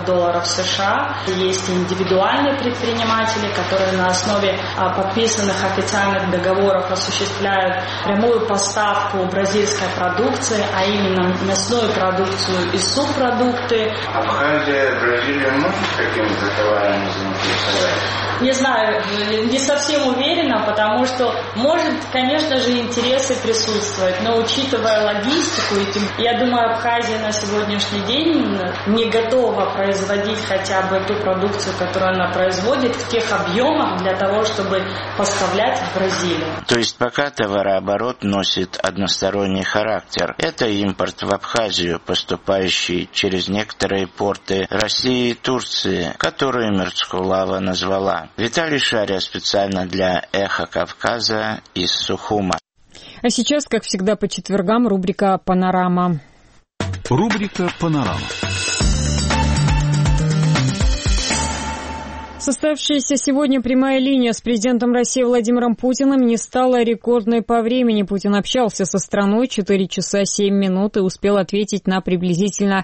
США. Есть индивидуальные предприниматели, которые на основе подписанных официальных договоров осуществляют прямую поставку бразильской продукции, а именно мясную продукцию и субпродукты. Абхазия, Бразилия может какими-то товарами заинтересовать? Не знаю, не совсем уверена, потому что может, конечно же, интересы присутствовать, но учитывая логистику, я думаю, Абхазия на сегодняшний день не готова производить хотя бы ту продукцию, которую она производит, в тех объемах для того, чтобы поставлять в Бразилию. То есть пока товарооборот носит односторонний характер. Это импорт в Абхазию, поступающий через некоторые порты России и Турции, которые Мирсхулава назвала. Виталий Шария специально для «Эхо Кавказа» из Сухума. А сейчас, как всегда, по четвергам рубрика «Панорама». Рубрика «Панорама». Состоявшаяся сегодня прямая линия с президентом России Владимиром Путиным не стала рекордной по времени. Путин общался со страной 4 часа 7 минут и успел ответить на приблизительно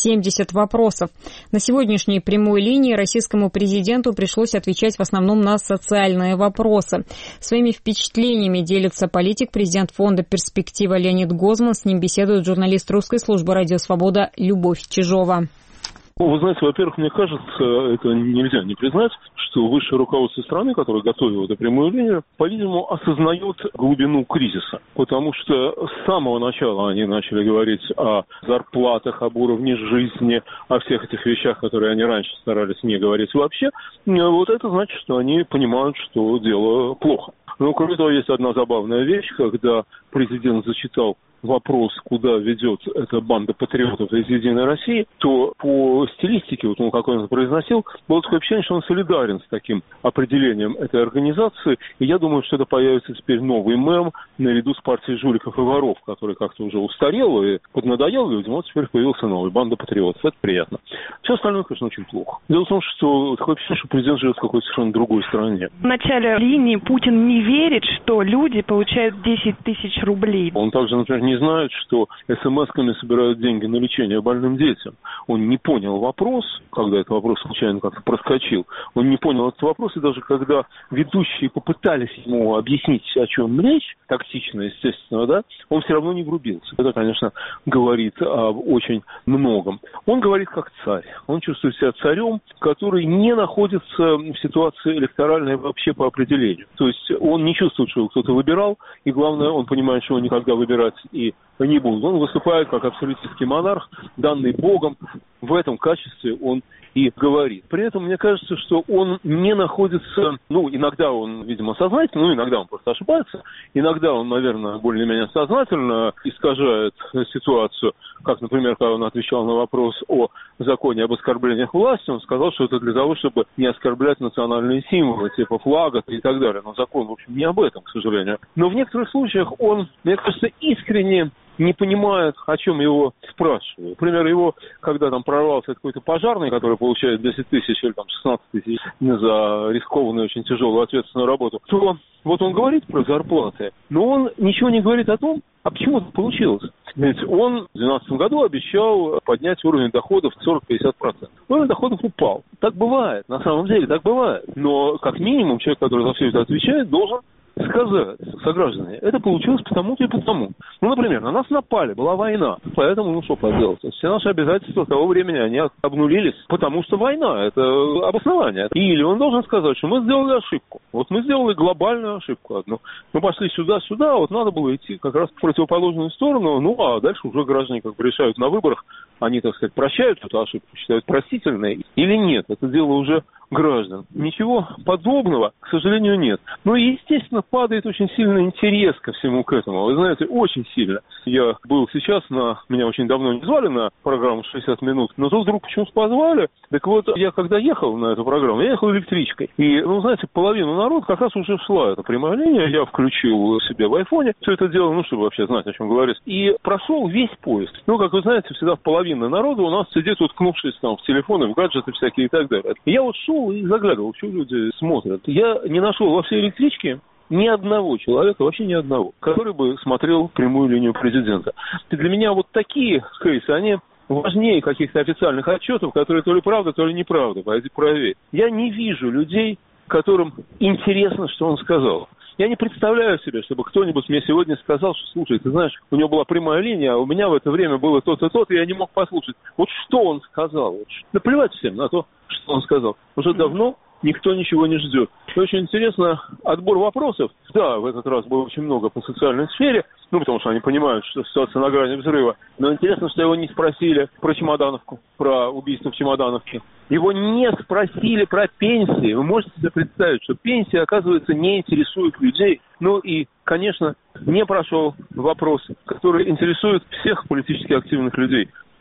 70 вопросов. На сегодняшней прямой линии российскому президенту пришлось отвечать в основном на социальные вопросы. Своими впечатлениями делится политик, президент фонда «Перспектива» Леонид Гозман. С ним беседует журналист русской службы «Радио Свобода» Любовь Чижова. Вы знаете, во-первых, мне кажется, это нельзя не признать, что высшее руководство страны, которое готовило эту прямую линию, по-видимому, осознает глубину кризиса. Потому что с самого начала они начали говорить о зарплатах, об уровне жизни, о всех этих вещах, которые они раньше старались не говорить вообще. Вот это значит, что они понимают, что дело плохо. Но, кроме того, есть одна забавная вещь, когда президент зачитал вопрос, куда ведет эта банда патриотов из «Единой России», то по стилистике, вот он, как он это произносил, было такое ощущение, что он солидарен с таким определением этой организации. И я думаю, что это появится теперь новый мем наряду с партией жуликов и воров, который как-то уже устарел и поднадоел людям. Вот теперь появился новый банда патриотов. Это приятно. Все остальное, конечно, очень плохо. Дело в том, что такое ощущение, что президент живет в какой-то совершенно другой стране. В начале линии Путин не верит, что люди получают 10 тысяч рублей. Он также, например, не знает, что смс-ками собирают деньги на лечение больным детям. Он не понял вопрос, когда этот вопрос случайно как-то проскочил. Он не понял этот вопрос, и даже когда ведущие попытались ему объяснить, о чем речь, тактично, естественно, да, он все равно не врубился. Это, конечно, говорит об очень многом. Он говорит как царь. Он чувствует себя царем, который не находится в ситуации электоральной вообще по определению. То есть он не чувствует, что его кто-то выбирал, и главное, он понимает, что он никогда выбирать и не будет. Он выступает как абсолютистский монарх, данный Богом. В этом качестве он и говорит. При этом мне кажется, что он не находится, иногда он, видимо, сознательно, иногда он просто ошибается, иногда он, наверное, более-менее сознательно искажает ситуацию, как, например, когда он отвечал на вопрос о законе об оскорблениях власти, он сказал, что это для того, чтобы не оскорблять национальные символы, типа флага и так далее. Но закон, в общем, не об этом, к сожалению. Но в некоторых случаях он, мне кажется, искренне не понимает, о чем его спрашивают. Например, его, когда там прорвался какой-то пожарный, который получает 10 тысяч или там 16 тысяч за рискованную, очень тяжелую, ответственную работу, то вот он говорит про зарплаты, но он ничего не говорит о том, а почему это получилось. Ведь он в 2012 году обещал поднять уровень доходов 40-50%. Уровень доходов упал. Так бывает, на самом деле так бывает. Но как минимум человек, который за все это отвечает, должен сказать, сограждане, это получилось потому-то и потому. Например, на нас напали, была война, поэтому, что поделать. Все наши обязательства того времени, они обнулились, потому что война, это обоснование. Или он должен сказать, что мы сделали ошибку. Вот мы сделали глобальную ошибку одну. Мы пошли сюда, вот надо было идти как раз в противоположную сторону, а дальше уже граждане как бы решают на выборах, они, так сказать, прощают эту ошибку, считают простительной или нет. Это дело уже граждан. Ничего подобного, к сожалению, нет. Но, естественно, падает очень сильный интерес ко всему к этому. Вы знаете, очень сильно. Я был сейчас меня очень давно не звали на программу 60 минут, но тут вдруг почему-то позвали. Так вот, я когда ехал на эту программу, я ехал электричкой. И, знаете, половину народа как раз уже шла эта прямая линия. Я включил себе в айфоне все это дело, чтобы вообще знать, о чем говорить. И прошел весь поезд. Как вы знаете, всегда половина народа у нас сидит, уткнувшись там в телефоны, в гаджеты всякие и так далее. И я вот шел и заглядывал, что люди смотрят. Я не нашел во всей электричке ни одного человека, вообще ни одного, который бы смотрел прямую линию президента. И для меня вот такие кейсы, они важнее каких-то официальных отчетов, которые то ли правда, то ли неправда, пойди проверь. Я не вижу людей, которым интересно, что он сказал. Я не представляю себе, чтобы кто-нибудь мне сегодня сказал, что, слушай, ты знаешь, у него была прямая линия, а у меня в это время было то-то, и я не мог послушать. Вот что он сказал? Наплевать всем на то, что он сказал. Уже давно никто ничего не ждет. Очень интересно, отбор вопросов. Да, в этот раз было очень много по социальной сфере, потому что они понимают, что ситуация на грани взрыва. Но интересно, что его не спросили про Чемодановку, про убийство в Чемодановке. Его не спросили про пенсии. Вы можете себе представить, что пенсии, оказывается, не интересуют людей. И, конечно, не прошел вопрос, который интересует всех политически активных людей.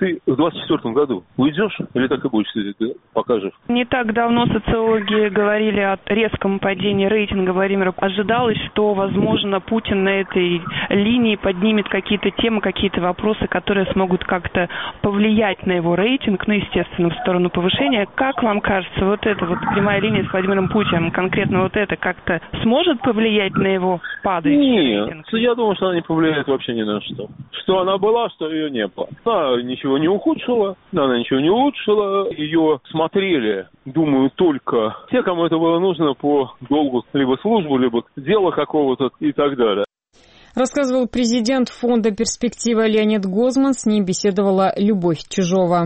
ты в 24 году уйдешь или так и будешь сидеть, пока жив? Не так давно социологи говорили о резком падении рейтинга Владимира. Ожидалось, что, возможно, Путин на этой линии поднимет какие-то темы, какие-то вопросы, которые смогут как-то повлиять на его рейтинг, ну, естественно, в сторону повышения. Как вам кажется, вот эта вот прямая линия с Владимиром Путиным, конкретно вот это, как-то сможет повлиять на его падающий рейтинг? Нет, я думаю, что она не повлияет вообще ни на что. Что она была, что ее не было. Она ничего не ухудшила, она ничего не улучшила. Ее смотрели, думаю, только те, кому это было нужно по долгу либо службу, либо дела какого-то и так далее. Рассказывал президент фонда «Перспектива» Леонид Гозман. С ним беседовала Любовь Чижова.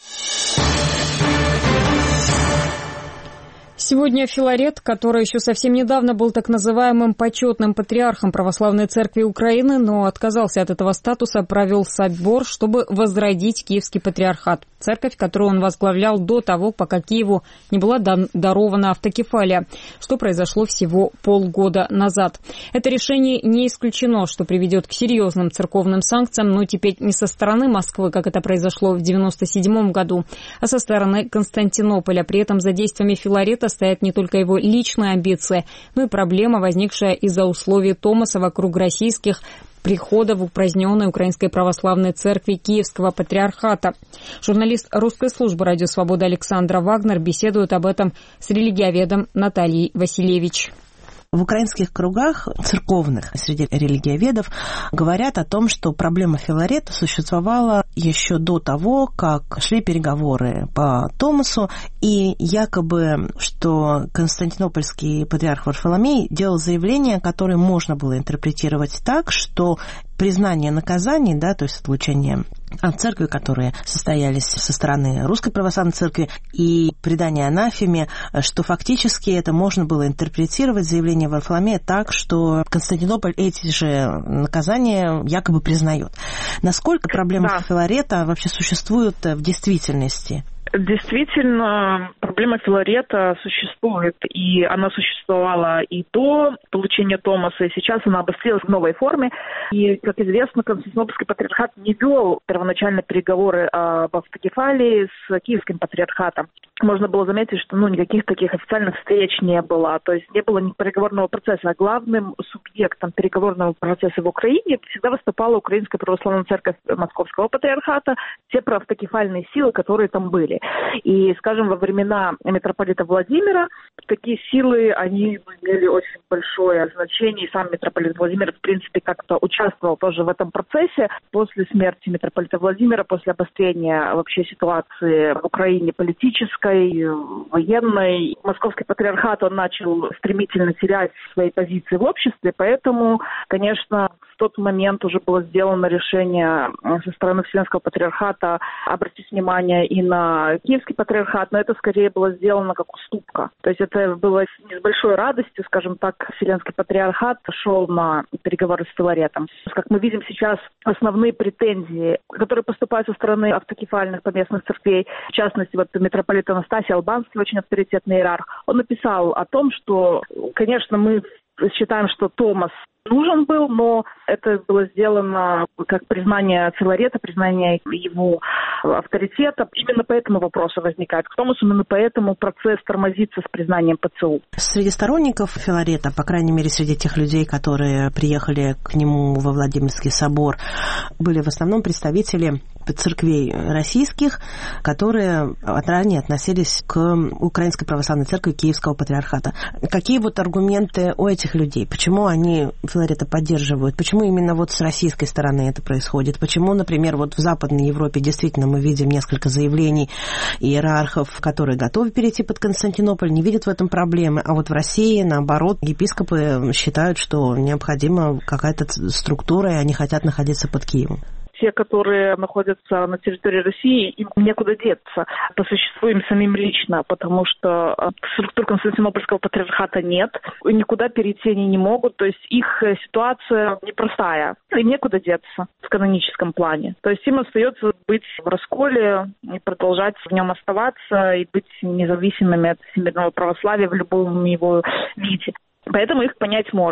Сегодня Филарет, который еще совсем недавно был так называемым почетным патриархом Православной Церкви Украины, но отказался от этого статуса, провел собор, чтобы возродить Киевский патриархат. Церковь, которую он возглавлял до того, пока Киеву не была дарована автокефалия, что произошло всего полгода назад. Это решение не исключено, что приведет к серьезным церковным санкциям, но теперь не со стороны Москвы, как это произошло в 1997 году, а со стороны Константинополя. При этом за действиями Филарета стоят не только его личные амбиции, но и проблема, возникшая из-за условий Томаса вокруг российских прихода в упраздненной Украинской Православной Церкви Киевского Патриархата. Журналист русской службы «Радио Свобода» Александра Вагнер беседует об этом с религиоведом Натальей Василевич. В украинских кругах церковных, среди религиоведов, говорят о том, что проблема Филарета существовала еще до того, как шли переговоры по Томасу, и якобы, что константинопольский патриарх Варфоломей делал заявление, которое можно было интерпретировать так, что признание наказаний, да, то есть отлучение от церкви, которые состоялись со стороны Русской Православной Церкви, и предание анафеме, что фактически это можно было интерпретировать заявление Варфоломея так, что Константинополь эти же наказания якобы признает. Насколько проблема Филарета вообще существует в действительности? Действительно, проблема Филарета существует, и она существовала и до получения Томаса, и сейчас она обострилась в новой форме. И, как известно, Константинопольский патриархат не вел первоначально переговоры об автокефалии с Киевским патриархатом. Можно было заметить, что никаких таких официальных встреч не было, то есть не было ни переговорного процесса. А главным субъектом переговорного процесса в Украине всегда выступала Украинская Православная Церковь Московского патриархата, те проавтокефальные силы, которые там были. И, скажем, во времена митрополита Владимира такие силы, они имели очень большое значение, и сам митрополит Владимир, в принципе, как-то участвовал тоже в этом процессе. После смерти митрополита Владимира, после обострения вообще ситуации в Украине политической, военной, Московский патриархат, он начал стремительно терять свои позиции в обществе, поэтому, конечно, в тот момент уже было сделано решение со стороны Вселенского патриархата обратить внимание и на Киевский патриархат, но это скорее было сделано как уступка. То есть это было не с большой радостью, скажем так, Вселенский патриархат шел на переговоры с Филаретом. Как мы видим сейчас, основные претензии, которые поступают со стороны автокефальных поместных церквей, в частности, вот митрополит Анастасий Албанский, очень авторитетный иерарх, он написал о том, что, конечно, мы считаем, что Томас нужен был, но это было сделано как признание Филарета, признание его авторитета. Именно поэтому вопросы возникают к Томасу, именно поэтому процесс тормозится с признанием ПЦУ. Среди сторонников Филарета, по крайней мере, среди тех людей, которые приехали к нему во Владимирский собор, были в основном представители церквей российских, которые ранее относились к Украинской Православной Церкви Киевского Патриархата. Какие вот аргументы у этих людей? Почему они Филарета поддерживают? Почему именно вот с российской стороны это происходит? Почему, например, вот в Западной Европе действительно мы видим несколько заявлений иерархов, которые готовы перейти под Константинополь, не видят в этом проблемы, а вот в России, наоборот, епископы считают, что необходима какая-то структура, и они хотят находиться под Киевом? Те, которые находятся на территории России, им некуда деться по существу им самим лично, потому что структур Константинопольского патриархата нет, и никуда перейти они не могут, то есть их ситуация непростая, и некуда деться в каноническом плане. То есть им остается быть в расколе и продолжать в нем оставаться, и быть независимыми от всемирного православия в любом его виде. Поэтому их понять можно.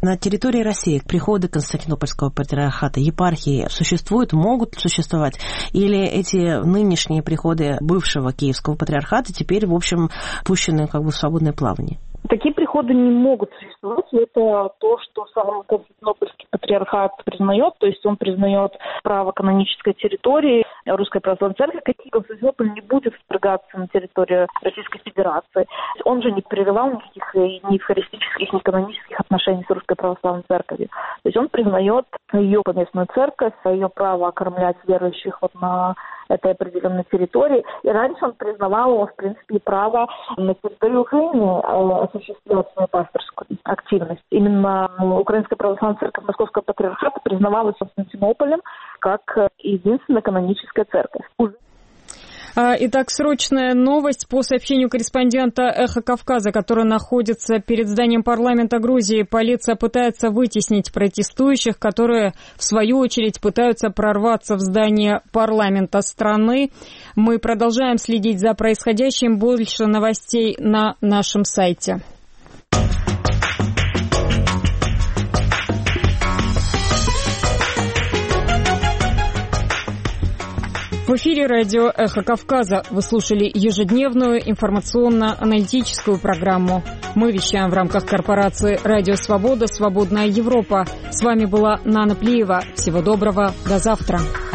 На территории России приходы Константинопольского патриархата, епархии существуют, могут существовать? Или эти нынешние приходы бывшего Киевского патриархата теперь, в общем, пущены как бы в свободное плавание? Такие приходы не могут существовать. Это то, что сам Константинопольский патриархат признает. То есть он признает право канонической территории Русской Православной Церкви. Константинополь не будет вторгаться на территорию Российской Федерации. Он же не прерывал никаких ни евхаристических, ни канонических отношений с Русской Православной Церковью. То есть он признает ее поместную церковь, ее право окормлять верующих вот на этой определенной территории. И раньше он признавал, в принципе, право на территории Украины осуществлять свою пасторскую активность. Именно Украинская Православная Церковь Московского Патриархата признавалась Константинополем как единственная каноническая церковь. Итак, срочная новость по сообщению корреспондента «Эхо Кавказа», который находится перед зданием парламента Грузии. Полиция пытается вытеснить протестующих, которые, в свою очередь, пытаются прорваться в здание парламента страны. Мы продолжаем следить за происходящим. Больше новостей на нашем сайте. В эфире радио «Эхо Кавказа». Вы слушали ежедневную информационно-аналитическую программу. Мы вещаем в рамках корпорации «Радио Свобода. Свободная Европа». С вами была Нана Плиева. Всего доброго. До завтра.